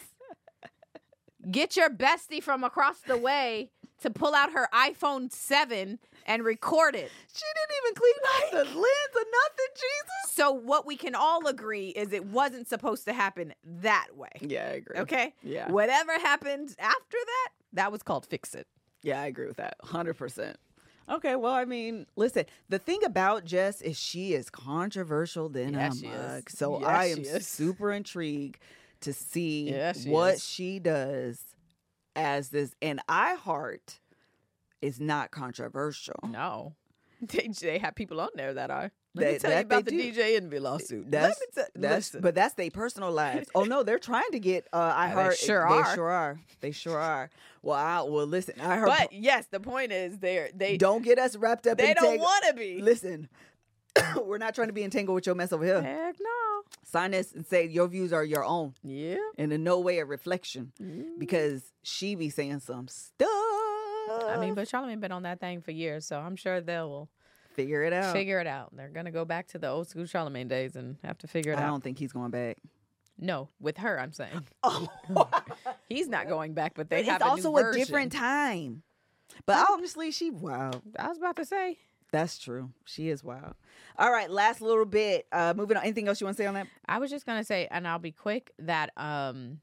Get your bestie from across the way to pull out her iPhone seven and record it. She didn't even clean up the lens or nothing, Jesus. So what we can all agree is it wasn't supposed to happen that way. Yeah, I agree. Okay? Yeah. Whatever happened after that, that was called fix it. Yeah, I agree with that. one hundred percent. Okay, well, I mean, listen, the thing about Jess is she is controversial than Yeah, a she is. mug. So Yes, I am she is. super intrigued to see Yeah, she what is. she does as this. And iHeart is not controversial. No. They, they have people on there that are. Let That- me tell that you about they the do. D J Envy lawsuit. That's, Let me tell- that's listen. but that's their personal lives. Oh no, they're trying to get uh, iHeart. sure they are. sure are. They sure are. Well, I, well, listen, I heard. But yes, the point is they're they don't get us wrapped up. they in don't tang- want to be. Listen, we're not trying to be entangled with your mess over here. Heck no. Sign this and say your views are your own, Yeah. and in no way a reflection, Mm. because she be saying some stuff. I mean, but Charlamagne been on that thing for years, so I'm sure they'll figure it out. figure it out. They're gonna go back to the old school Charlamagne days and have to figure it I out. don't think he's going back. No, with her, I'm saying Oh, he's not going back, but they it's have also a, new a version. different time. But honestly, she wow. I was about to say. That's true. She is wild. All right, last little bit. Uh, moving on. Anything else you want to say on that? I was just gonna say, and I'll be quick, that um,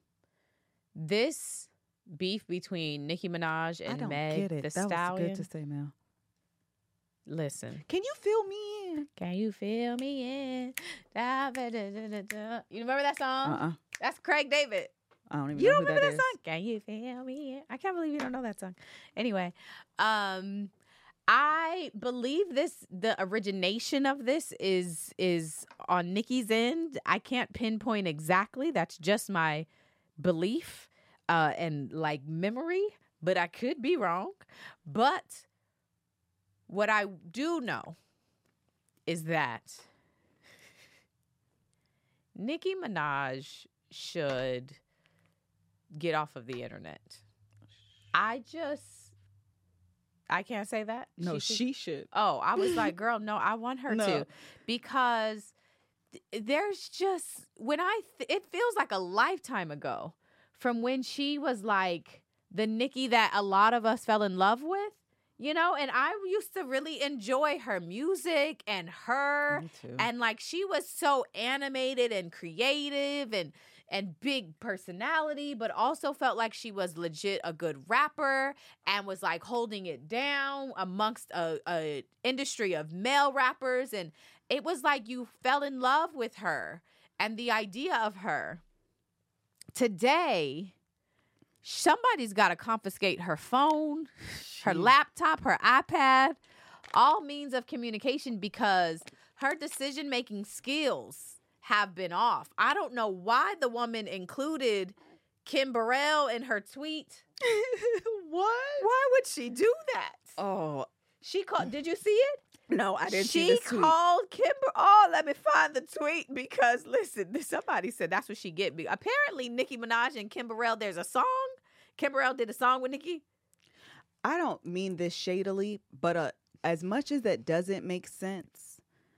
this beef between Nicki Minaj I and don't Meg get it. the that Stallion. was good to say, Mel. Listen, Can you fill me in? can you feel me in? Da, ba, da, da, da, da. You remember that song? Uh uh That's Craig David. I don't even You know don't who remember that that, is. song? Can you feel me in? I can't believe you don't know that song. Anyway, um, I believe this. The origination of this is is on Nicki's end. I can't pinpoint exactly. That's just my belief uh, and like memory, but I could be wrong. But what I do know is that Nicki Minaj should get off of the internet. I just, I can't say that. No, should- she should. Oh, I was like, girl, no, I want her No. to, because th- there's just when I th- it feels like a lifetime ago from when she was like the Nicki that a lot of us fell in love with, you know, and I used to really enjoy her music and her, Me too. and like she was so animated and creative and and big personality, but also felt like she was legit a good rapper and was like holding it down amongst a, a industry of male rappers. And it was like you fell in love with her and the idea of her. Today, somebody's got to confiscate her phone, her laptop, her iPad, all means of communication, because her decision-making skills have been off. I don't know why the woman included Kim Burrell in her tweet. What? Why would she do that? Oh, She called. Did you see it? no, I didn't She see this tweet. called Kim. Bur- Oh, let me find the tweet, because listen, somebody said that's what she get. me. Apparently, Nicki Minaj and Kim Burrell. There's a song. Kim Burrell did a song with Nicki. I don't mean this shadily, but uh, as much as that doesn't make sense,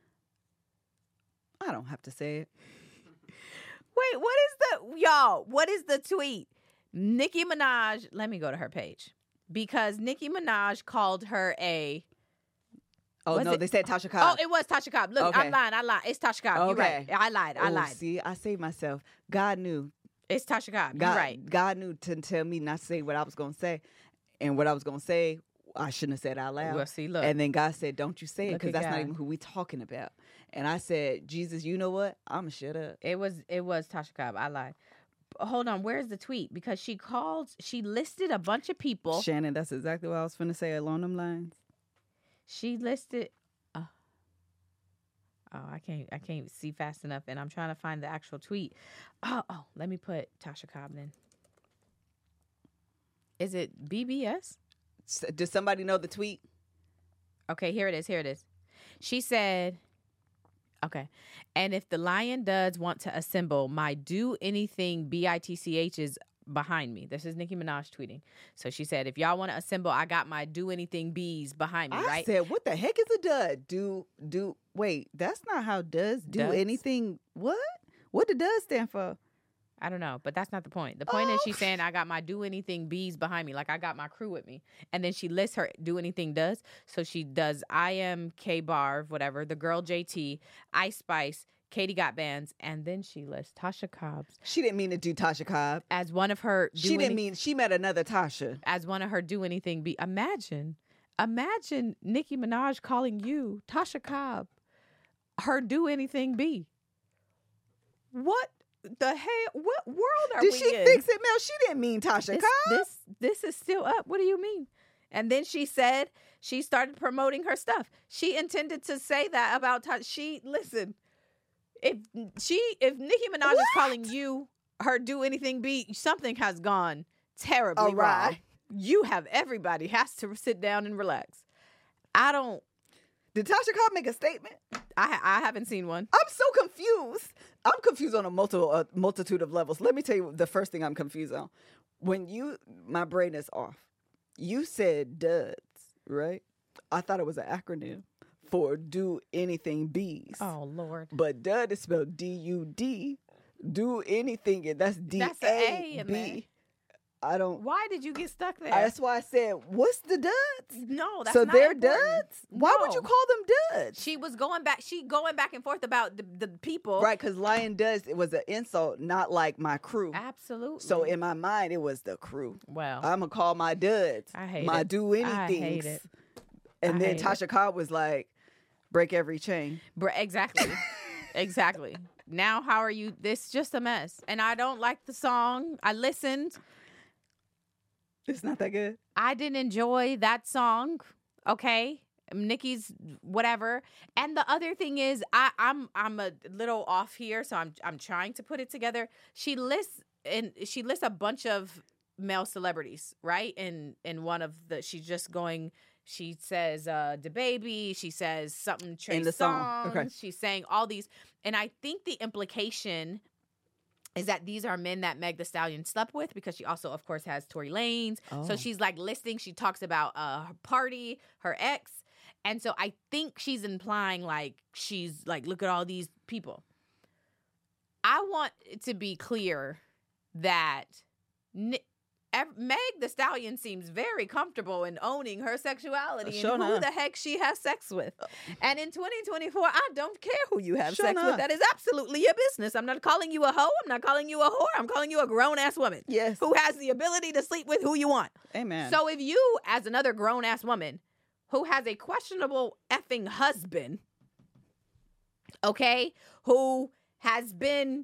I don't have to say it. Wait, what is the y'all? What is the tweet? Nicki Minaj. Let me go to her page, because Nicki Minaj called her a. Oh, Was no, it- they said Tasha Oh, Cobb. it was Tasha Cobb. Look, Okay. I'm lying. I lied. It's Tasha Cobb. You're right. Okay. I lied. I Oh, lied. see, I saved myself. God knew. It's Tasha Cobb. God, You're right. God knew to tell me not to say what I was going to say. And what I was going to say, I shouldn't have said out loud. Well, see, look. And then God said, don't you say it, Look because at that's not God. even who we talking about. And I said, Jesus, you know what? I'm going to shut up. It was it was Tasha Cobb. I lied. B- Hold on. Where's the tweet? Because she called. She listed a bunch of people. Shannon, that's exactly what I was going to say along them lines. She listed. Uh, oh, I can't. I can't see fast enough, and I'm trying to find the actual tweet. Oh, oh. Let me put Tasha Cobb in. Is it B B S? S- Does somebody know the tweet? Okay, here it is. Here it is. She said, okay, and if the lion does want to assemble, my do anything B I T C H is behind me. This is Nicki Minaj tweeting. So she said, if y'all want to assemble, I got my do anything B's behind me, I right? said, what the heck is a dud? Do, do, wait, that's not how does do Duds? anything. What? What the does stand for? I don't know, but that's not the point. The point is Oh. she's saying I got my do anything B's behind me. Like I got my crew with me. And then she lists her do anything does. So she does I am K Bar, whatever, the girl J T, Ice Spice, Katie Got Bands, and then she lists Tasha Cobbs She didn't mean to do Tasha Cobb. as one of her do She didn't any- mean, she met another Tasha. as one of her do anything be. Imagine, imagine Nicki Minaj calling you Tasha Cobb, her do anything be. What the hell? What world are Did we she in? fix it, Mel? She didn't mean Tasha this, Cobb. this this is still up. What do you mean? And then she said she started promoting her stuff. She intended to say that about Ta- she. Listen, if she if Nicki Minaj is calling you her do anything be, something has gone terribly Awry. wrong. You have everybody has to sit down and relax. I don't. Did Tasha Cobb make a statement? I I haven't seen one. I'm so confused. I'm confused on a multiple uh, multitude of levels. Let me tell you the first thing I'm confused on. When you, my brain is off. You said duds, right? I thought it was an acronym for do anything bees. Oh Lord. But dud is spelled D U D. Do anything, and that's D That's an A A in there. B. I don't. Why did you get stuck there? That's why I said, what's the duds? no, that's So not they're important. duds? Why would you No. call them duds? She was going back. She going back and forth about the, the people. Right, because lion does, it was an insult, not like my crew. Absolutely. So in my mind, it was the crew. well, I'm going to call my duds. I hate my it. do I hate anything. it. And I then hate it. Tasha Cobb was like, break every chain. br- exactly, exactly. Now, how are you? This just a mess, and I don't like the song. I listened. It's not that good. I didn't enjoy that song. Okay. Nicki's whatever. And the other thing is I, I'm I'm a little off here, so I'm I'm trying to put it together. She lists and she lists a bunch of male celebrities, right? In in one of the she's just going She says uh the baby. She says something Trey In the song. Songz. Okay. She's saying all these. And I think the implication is that these are men that Meg Thee Stallion slept with, because she also, of course, has Tory Lanez. Oh. So she's like listing. She talks about uh her party, her ex. And so I think she's implying like she's like, look at all these people. I want it to be clear that N- Ev- Meg Thee Stallion seems very comfortable in owning her sexuality Sure and who enough. the heck she has sex with. And in twenty twenty-four, I don't care who you have Sure sex enough. with. That is absolutely your business. I'm not calling you a hoe. I'm not calling you a whore. I'm calling you a grown-ass woman Yes. who has the ability to sleep with who you want. Amen. So if you, as another grown-ass woman who has a questionable effing husband, okay, who has been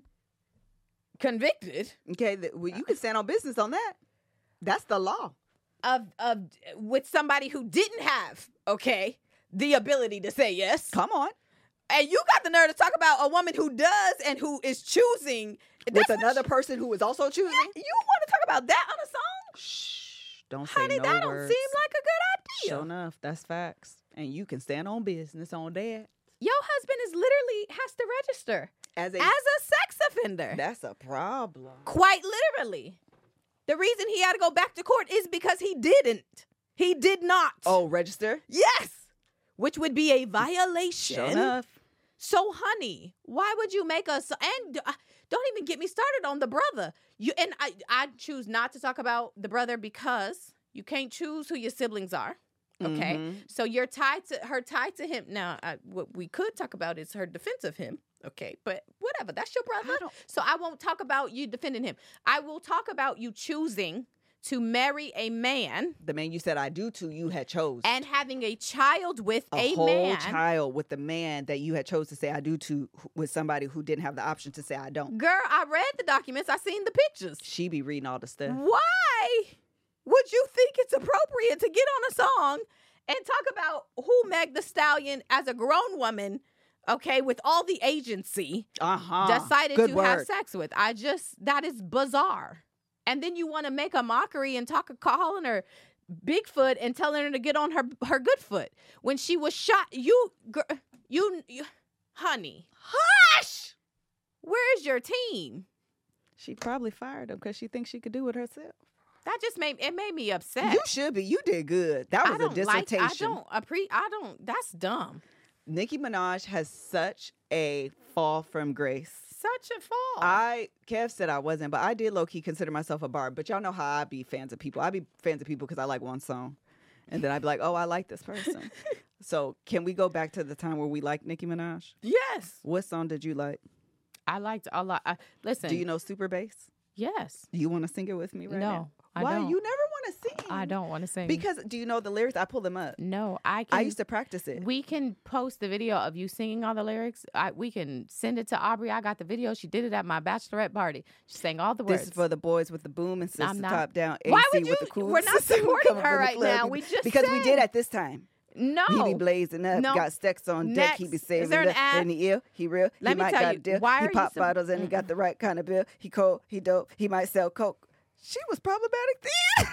convicted okay, th- well, you can stand on business on that. That's the law. of of with somebody who didn't have, okay, the ability to say yes. Come on. And you got the nerve to talk about a woman who does and who is choosing With That's what another you- person who is also choosing. You want to talk about that on a song? Shh. Don't say Honey, no that words. don't seem like a good Sure idea. enough. That's facts. And you can stand on business on that. Your husband is literally has to register As a, as a sex offender. that's a problem. Quite literally. The reason he had to go back to court is because he didn't. He did not. Oh, register? Yes. Which would be a violation. Sure enough. So, honey, why would you make us? And uh, don't even get me started on the brother. You and I. I choose not to talk about the brother because you can't choose who your siblings are. Okay, Mhm. so you're tied to her, tied to him. Now, I, what we could talk about is her defense of him. Okay, but whatever. That's your brother. don't- So I won't talk about you defending him. I will talk about you choosing to marry a man The man you said I do to, you had chose. and having a child with a, a, whole man. child with the man that you had chose to say I do to wh- with somebody who didn't have the option to say I don't. Girl, I read the documents. I seen the pictures. She be reading all the stuff. Why would you think it's appropriate to get on a song and talk about who Meg Thee Stallion, as a grown woman, okay, with all the agency, Uh-huh. decided Good to word. have sex with? I just, that is bizarre. And then you want to make a mockery and talk, calling her Bigfoot and telling her to get on her her good foot when she was shot. You, gr- you, you honey, hush. Where's your team? She probably fired him because she thinks she could do it herself. That just made it made me upset. You should be. You did good. That I was a don't like. dissertation. I don't appre. I don't. That's dumb. Nicki Minaj has such a fall from grace. Such a fall. I Kev said I wasn't, but I did low key consider myself a barb. But y'all know how I be fans of people. I be fans of people because I like one song, and then I'd be like, oh, I like this person. So can we go back to the time where we liked Nicki Minaj? yes, What song did you like? I liked a lot. I, listen. Do you know Super Bass? Yes. Do you want to sing it with me right No, now? I Why don't. you never want to sing? I don't want to sing Because do you know the lyrics? I pull them up. no. I can. I used to practice it. We can post the video of you singing all the lyrics. I, we can send it to Aubrey. I got the video. She did it at my bachelorette party. She sang all the words. This is for the boys with the boom and sister I'm not- top down. A C Why would with you- the cool we're not sister who supporting come up her in the right club. now. We just because we said- did at this time. no. He be blazing up, No. got stacks on deck. He Next. be Is saving there an up ad? in the ear. He real. Let he me might tell got you, a deal. why he are you pop so- bottles and he got the right kind of bill. He cold. He dope. He might sell coke. She was problematic then.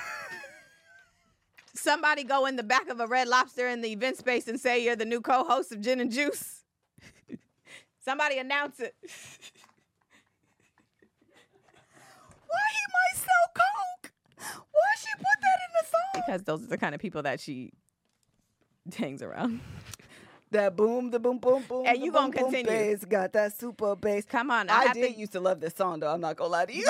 Somebody go in the back of a Red Lobster in the event space and say you're the new co-host of Gin and Juice. Somebody announce it. Why he might sell coke? Why she put that in the song? Because those are the kind of people that she hangs around. That boom, the boom, boom, boom. And the you boom, gonna boom continue. bass, got that super bass. Come on. I, I, have did to, used to love this song though. I'm not gonna lie to you.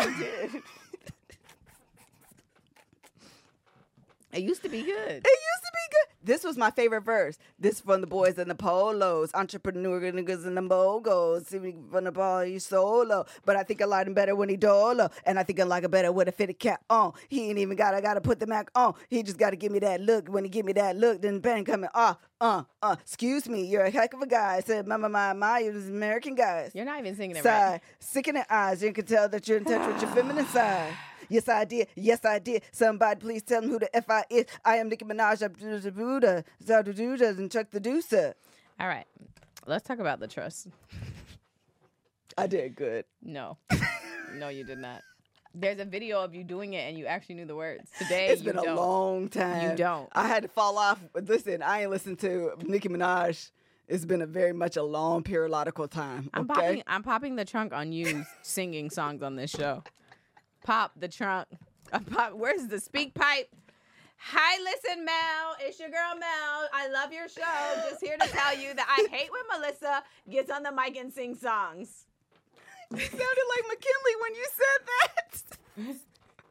It used to be good. It used to be good. This was my favorite verse. This from the boys in the polos, entrepreneur niggas and the mogos. See me from the ball, you solo. But I think I like him better when he dolo. And I think I like him better with a fitted cap on. He ain't even got, I gotta put the Mac on. He just gotta give me that look. When he give me that look, then bang coming off. Uh, uh, excuse me, you're a heck of a guy. I said, my, my, my, my, it was American guys. You're not even singing it Side, right. sickening eyes. You can tell that you're in touch with your feminine side. Yes, I did. Yes, I did. Somebody please tell them who the F I is. I am Nicki Minaj, Buddha, Zadududas, and Chuck the Deucer. All right. Let's talk about the trust. I did good. No. No, you did not. There's a video of you doing it, and you actually knew the words. Today, It's you been a don't. long time. You don't. I had to fall off. Listen, I ain't listened to Nicki Minaj. It's been a very much a long periodical time. I'm okay? popping. I'm popping the trunk on you singing songs on this show. Pop the trunk. I'm pop, where's the speak pipe? Hi, listen, Mel. It's your girl, Mel. I love your show. Just here to tell you that I hate when Melissa gets on the mic and sings songs. You sounded like McKinley when you said that.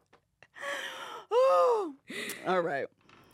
Oh, all right.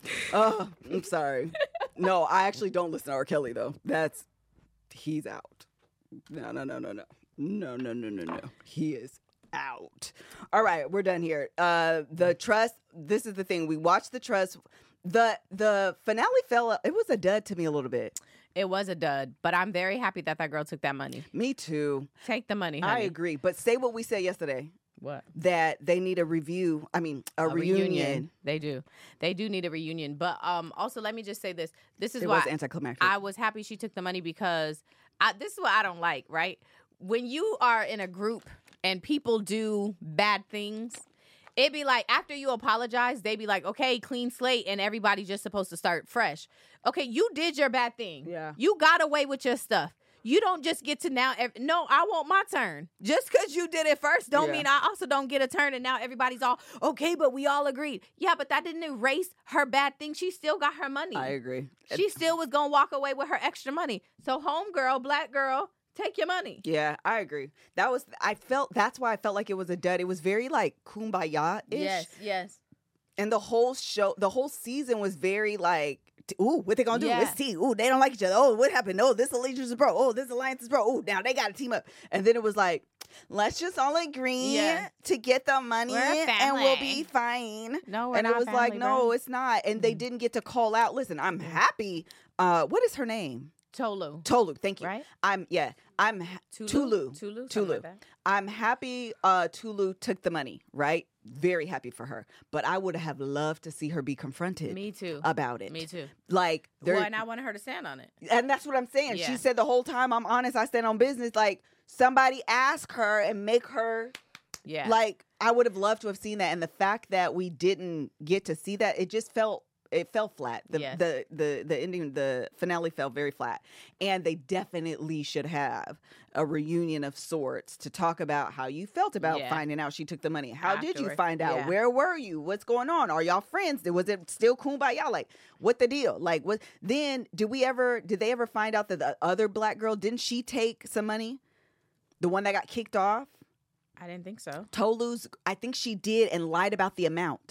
Oh, I'm sorry. No, I actually don't listen to R. Kelly though. That's he's out. No, no, no, no, no, no, no, no, no, no. He is out. All right, we're done here. Uh, the Trust. This is the thing. We watched the Trust. The the finale fell. It was a dud to me a little bit. It was a dud, but I'm very happy that that girl took that money. Me too. Take the money, honey. I agree. But say what we said yesterday. What? That they need a review. I mean, a, A reunion. They do. They do need a reunion. But um, also, let me just say this. This is It why was anticlimactic. I was happy she took the money because I, this is what I don't like, right? When you are in a group and people do bad things, it'd be like after you apologize, they'd be like, okay, clean slate, and everybody's just supposed to start fresh. Okay, you did your bad thing. Yeah. You got away with your stuff. You don't just get to now. Ev- no, I want my turn. Just because you did it first don't Yeah. mean I also don't get a turn. And now everybody's all, okay, but we all agreed. Yeah, but that didn't erase her bad thing. She still got her money. I agree. She still was going to walk away with her extra money. So homegirl, black girl, take your money. Yeah, I agree. That was, I felt, that's why I felt like it was a dud. It was very like kumbaya-ish. yes. And the whole show, the whole season was very like, ooh, what they gonna do? Yeah. Let's see. Ooh, they don't like each other. Oh, what happened? Oh, this allegiance is broke. Oh, this alliance is broke. Oh, now they got to team up. And then it was like, let's just all agree Yeah. to get the money We're a and we'll family. be fine. No, we're and not it was like, family, no, bro. it's not. And they didn't get to call out. Listen, I'm happy. Uh, what is her name? Tolu. Tolu. Thank you. Right? I'm yeah. I'm ha- Tulu? Tulu. Tulu? Something Tulu. like that. I'm happy uh, Tulu took the money, right? Very happy for her. But I would have loved to see her be confronted Me too. about it. Me too. Like, there, Well, and I wanted her to stand on it. and that's what I'm saying. Yeah. She said the whole time, I'm honest, I stand on business. Like, somebody ask her and make her, Yeah. like, I would have loved to have seen that. And the fact that we didn't get to see that, it just felt, it fell flat. The, Yes. the, the, the ending, the finale fell very flat. And they definitely should have a reunion of sorts to talk about how you felt about Yeah. finding out she took the money. How did you Afterward. find out? Yeah. Where were you? What's going on? Are y'all friends? Was it still kumbaya? Like, what the deal? Like, what? Then did we ever? Did they ever find out that the other black girl, didn't she take some money? The one that got kicked off, I didn't think so. Tolu's. I think she did and lied about the amount.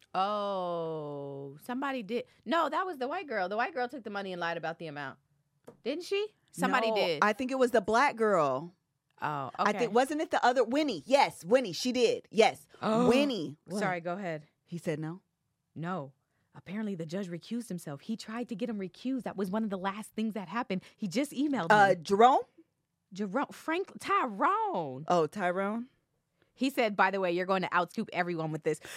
Oh, somebody did. No, that was the white girl. The white girl took the money and lied about the amount. Didn't she? Somebody No, did. I think it was the black girl. oh, okay. I think wasn't it the other Winnie? Yes, Winnie. She did. Yes, Oh. Winnie. What? Sorry, go ahead. He said no. No. Apparently, the judge recused himself. He tried to get him recused. That was one of the last things that happened. He just emailed Uh, me. Jerome. Jerome, Frank, Tyrone. Oh, Tyrone. He said, by the way, you're going to outscoop everyone with this.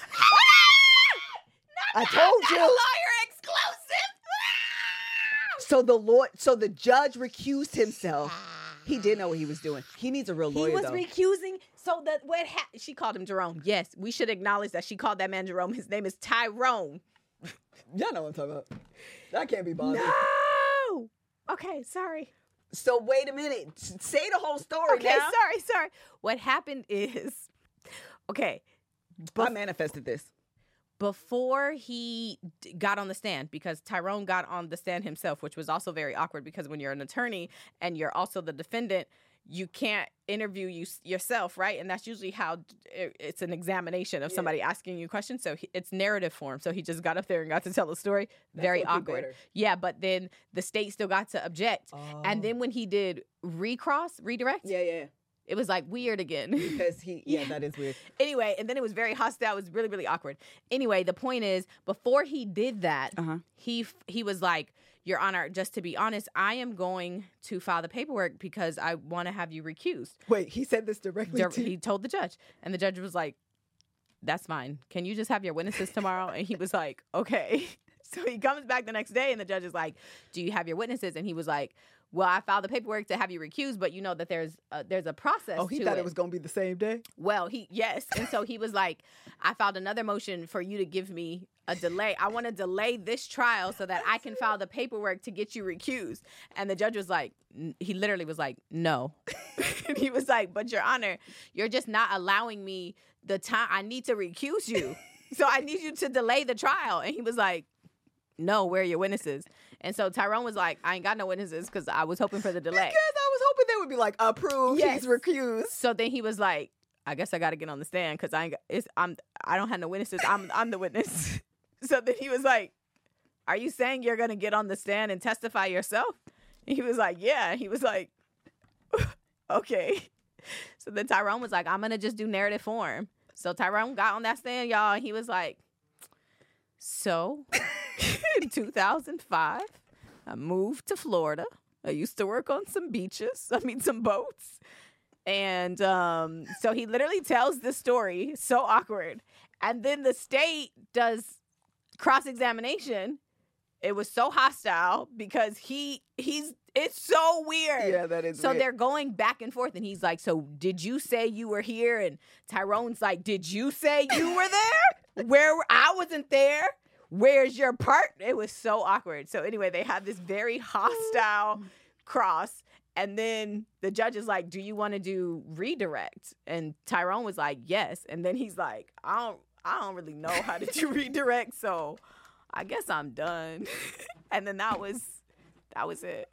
I told you. Lawyer exclusive. So the Lord, so the judge recused himself. He did know what he was doing. He needs a real lawyer, He was though. recusing. So that what ha- she called him Jerome. Yes, we should acknowledge that she called that man Jerome. His name is Tyrone. Y'all know what I'm talking about. That can't be bothered. No. Okay, sorry. So wait a minute. S- Say the whole story Okay, now. sorry, sorry. What happened is, okay, I manifested this. before he d- got on the stand, because Tyrone got on the stand himself, which was also very awkward because when you're an attorney and you're also the defendant, you can't interview you yourself, right? And that's usually how d- it- it's an examination of somebody asking you questions. So he, it's narrative form. So he just got up there and got to tell a story. Very what you awkward. better. Yeah, but then the state still got to object. And then when he did recross, redirect, Yeah, yeah. it was like weird again. Because he, yeah, Yeah. that is weird. Anyway, and then it was very hostile. It was really, really awkward. Anyway, the point is, before he did that, Uh-huh. he f- he was like, Your Honor, just to be honest, I am going to file the paperwork because I want to have you recused. Wait, he said this directly Dir- to He told the judge, and the judge was like, that's fine. Can you just have your witnesses tomorrow? And he was like, okay. So he comes back the next day, and the judge is like, do you have your witnesses? And he was like, well, I filed the paperwork to have you recused, but you know that there's a, there's a process Oh, he to thought it. it was going to be the same day? Well, he yes, and so he was like, I filed another motion for you to give me a delay. I want to delay this trial so that I can file the paperwork to get you recused. And the judge was like, n- he literally was like, no. And he was like, but Your Honor, you're just not allowing me the time. I need to recuse you, so I need you to delay the trial. And he was like, no, where are your witnesses? And so Tyrone was like, I ain't got no witnesses because I was hoping for the delay. Because I was hoping they would be like, approved, Yes. he's recused. So then he was like, I guess I got to get on the stand because I ain't got, it's, I'm I don't have no witnesses. I'm I'm the witness. So then he was like, are you saying you're gonna get on the stand and testify yourself? And he was like, yeah. He was like, okay. So then Tyrone was like, I'm gonna just do narrative form. So Tyrone got on that stand, y'all, and he was like, so in two thousand five, I moved to Florida. I used to work on some beaches. I mean, some boats. And um, so he literally tells this story, so awkward. And then the state does cross-examination. It was so hostile because he he's it's so weird. Yeah, that is So weird. they're going back and forth, and he's like, so did you say you were here? And Tyrone's like, did you say you were there? Where were- I wasn't there. Where's your part? It was so awkward. So anyway, they had this very hostile cross. And then the judge is like, do you want to do redirect? And Tyrone was like, yes. And then he's like, I don't I don't really know how to do redirect, so I guess I'm done. And then that was that was it.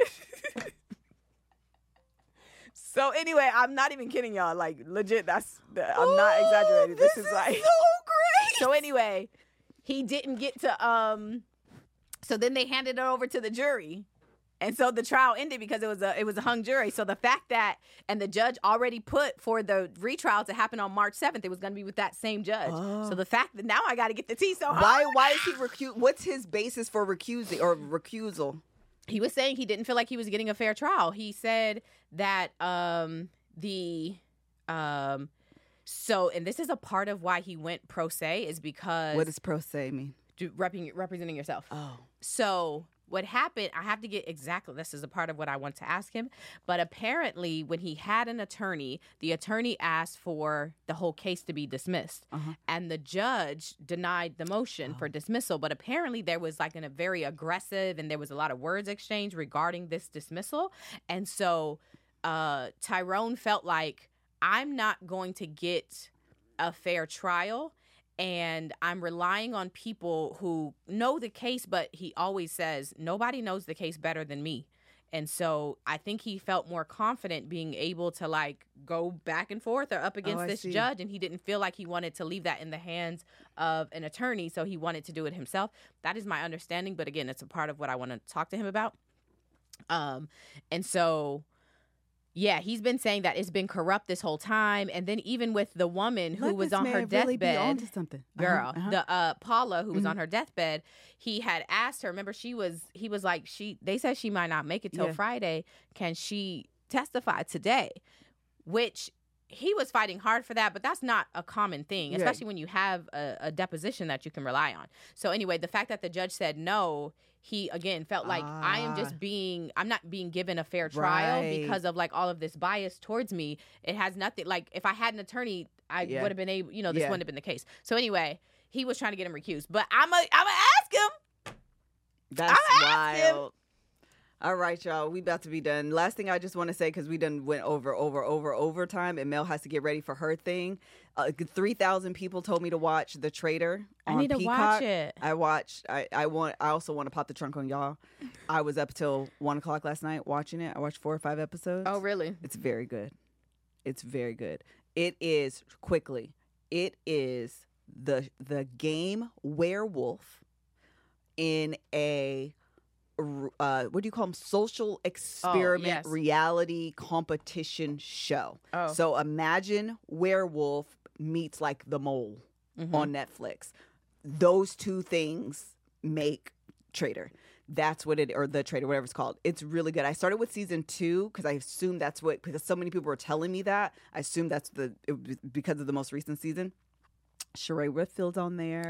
So anyway, I'm not even kidding y'all. Like legit, that's I'm not exaggerating. This, this is is like so great. So anyway, he didn't get to um so then they handed it over to the jury. And so the trial ended because it was a it was a hung jury. So the fact that and the judge already put for the retrial to happen on March seventh, it was going to be with that same judge. Oh. So the fact that now I got to get the tea. So Why why is he recused? What's his basis for recusing or recusal? he was saying he didn't feel like he was getting a fair trial. He said that um the um so and this is a part of why he went pro se is because What does pro se mean? do- repping, representing yourself. Oh. So what happened, I have to get exactly, this is a part of what I want to ask him, but apparently when he had an attorney, the attorney asked for the whole case to be dismissed. Uh-huh. And the judge denied the motion for dismissal, but apparently there was like an, a very aggressive and there was a lot of words exchanged regarding this dismissal. And so uh, Tyrone felt like, I'm not going to get a fair trial. And I'm relying on people who know the case, but he always says, nobody knows the case better than me. And so I think he felt more confident being able to like go back and forth or up against Oh, I this see. judge. And he didn't feel like he wanted to leave that in the hands of an attorney. So he wanted to do it himself. That is my understanding. But again, it's a part of what I want to talk to him about. Um, and so... Yeah, he's been saying that it's been corrupt this whole time. And then even with the woman who Let was this on her man really be deathbed, onto something. Uh-huh, girl, uh-huh. the uh, Paula who was on her deathbed, he had asked her, remember she was, he was like, she, they said she might not make it till Yeah. Friday. Can she testify today? Which he was fighting hard for that, but that's not a common thing, Yeah. especially when you have a, a deposition that you can rely on. So anyway, the fact that the judge said no, he again felt like I am Ah. just being, I'm not being given a fair trial Right. because of like all of this bias towards me. It has nothing, like if I had an attorney, I Yeah. would have been able, you know, this Yeah. wouldn't have been the case. So anyway, he was trying to get him recused, but I'm a, I'm gonna ask him. That's I'm asking. wild. All right, y'all. We about to be done. Last thing I just want to say, because we done went over, over, over, overtime, and Mel has to get ready for her thing. Uh, three thousand people told me to watch The Traitor I on need to Peacock. watch it. I watched. I, I want. I also want to pop the trunk on y'all. I was up till one o'clock last night watching it. I watched four or five episodes. Oh, really? It's very good. It's very good. It is quickly. It is the the game Werewolf in a uh, what do you call them? Social experiment yes. reality competition show. Oh. So imagine Werewolf meets like The Mole Mhm. on Netflix. Those two things make Traitor. That's what it, or The Traitor, whatever it's called. It's really good. I started with season two because I assumed that's what, because so many people were telling me that. I assumed that's the, it, was because of the most recent season. Sheree Whitfield's on there. Oh.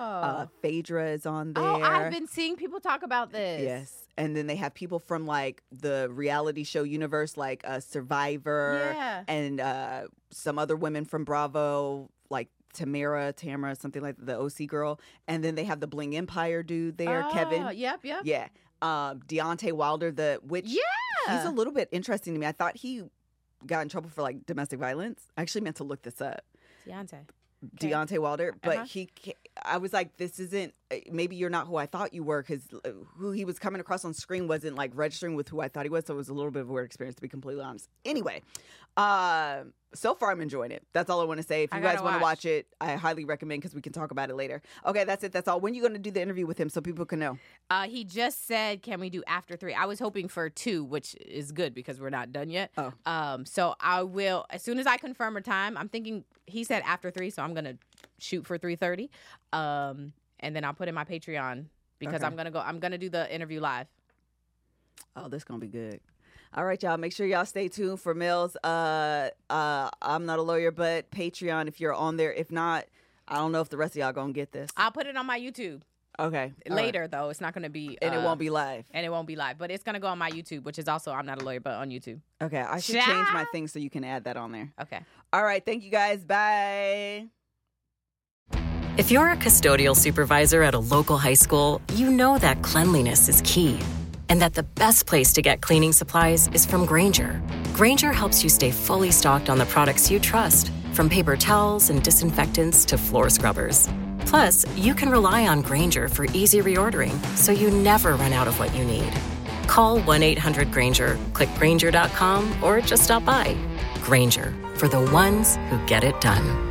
Uh, Phaedra is on there. Oh, I've been seeing people talk about this. Yes. And then they have people from like the reality show universe, like uh, Survivor Yeah. and uh, some other women from Bravo, like Tamara, Tamara, something like the O C girl. And then they have the Bling Empire dude there, Oh, Kevin. Yep, yep. Yeah. Um, Deontay Wilder, the which Yeah. he's a little bit interesting to me. I thought he got in trouble for like domestic violence. I actually meant to look this up. Deontay. Okay. Deontay Wilder, but Uh-huh. he, ca- I was like, this isn't, maybe you're not who I thought you were, because who he was coming across on screen wasn't like registering with who I thought he was, so it was a little bit of a weird experience, to be completely honest. Anyway, uh, so far I'm enjoying it. That's all I want to say. If I you guys gotta want to watch. watch it, I highly recommend, because we can talk about it later. Okay, that's it. That's all. When are you going to do the interview with him so people can know? Uh, he just said, can we do after three? I was hoping for two, which is good because we're not done yet. Oh. Um, so I will, as soon as I confirm a time, I'm thinking, he said after three, so I'm going to shoot for three thirty. Um, and then I'll put in my Patreon because Okay. I'm going to go, I'm going to do the interview live. Oh, this is going to be good. All right, y'all. Make sure y'all stay tuned for Mills. Uh, uh, I'm not a lawyer, but Patreon, if you're on there. If not, I don't know if the rest of y'all going to get this. I'll put it on my YouTube Okay. all right. later, though. It's not going to be. And it uh, won't be live. And it won't be live, but it's going to go on my YouTube, which is also, I'm not a lawyer, but on YouTube. Okay. I should Ciao. change my thing so you can add that on there. Okay. All right. Thank you guys. Bye. If you're a custodial supervisor at a local high school, you know that cleanliness is key, and that the best place to get cleaning supplies is from Grainger. Grainger helps you stay fully stocked on the products you trust, from paper towels and disinfectants to floor scrubbers. Plus, you can rely on Grainger for easy reordering, so you never run out of what you need. Call one eight hundred Grainger, click Grainger dot com, or just stop by. Grainger, for the ones who get it done.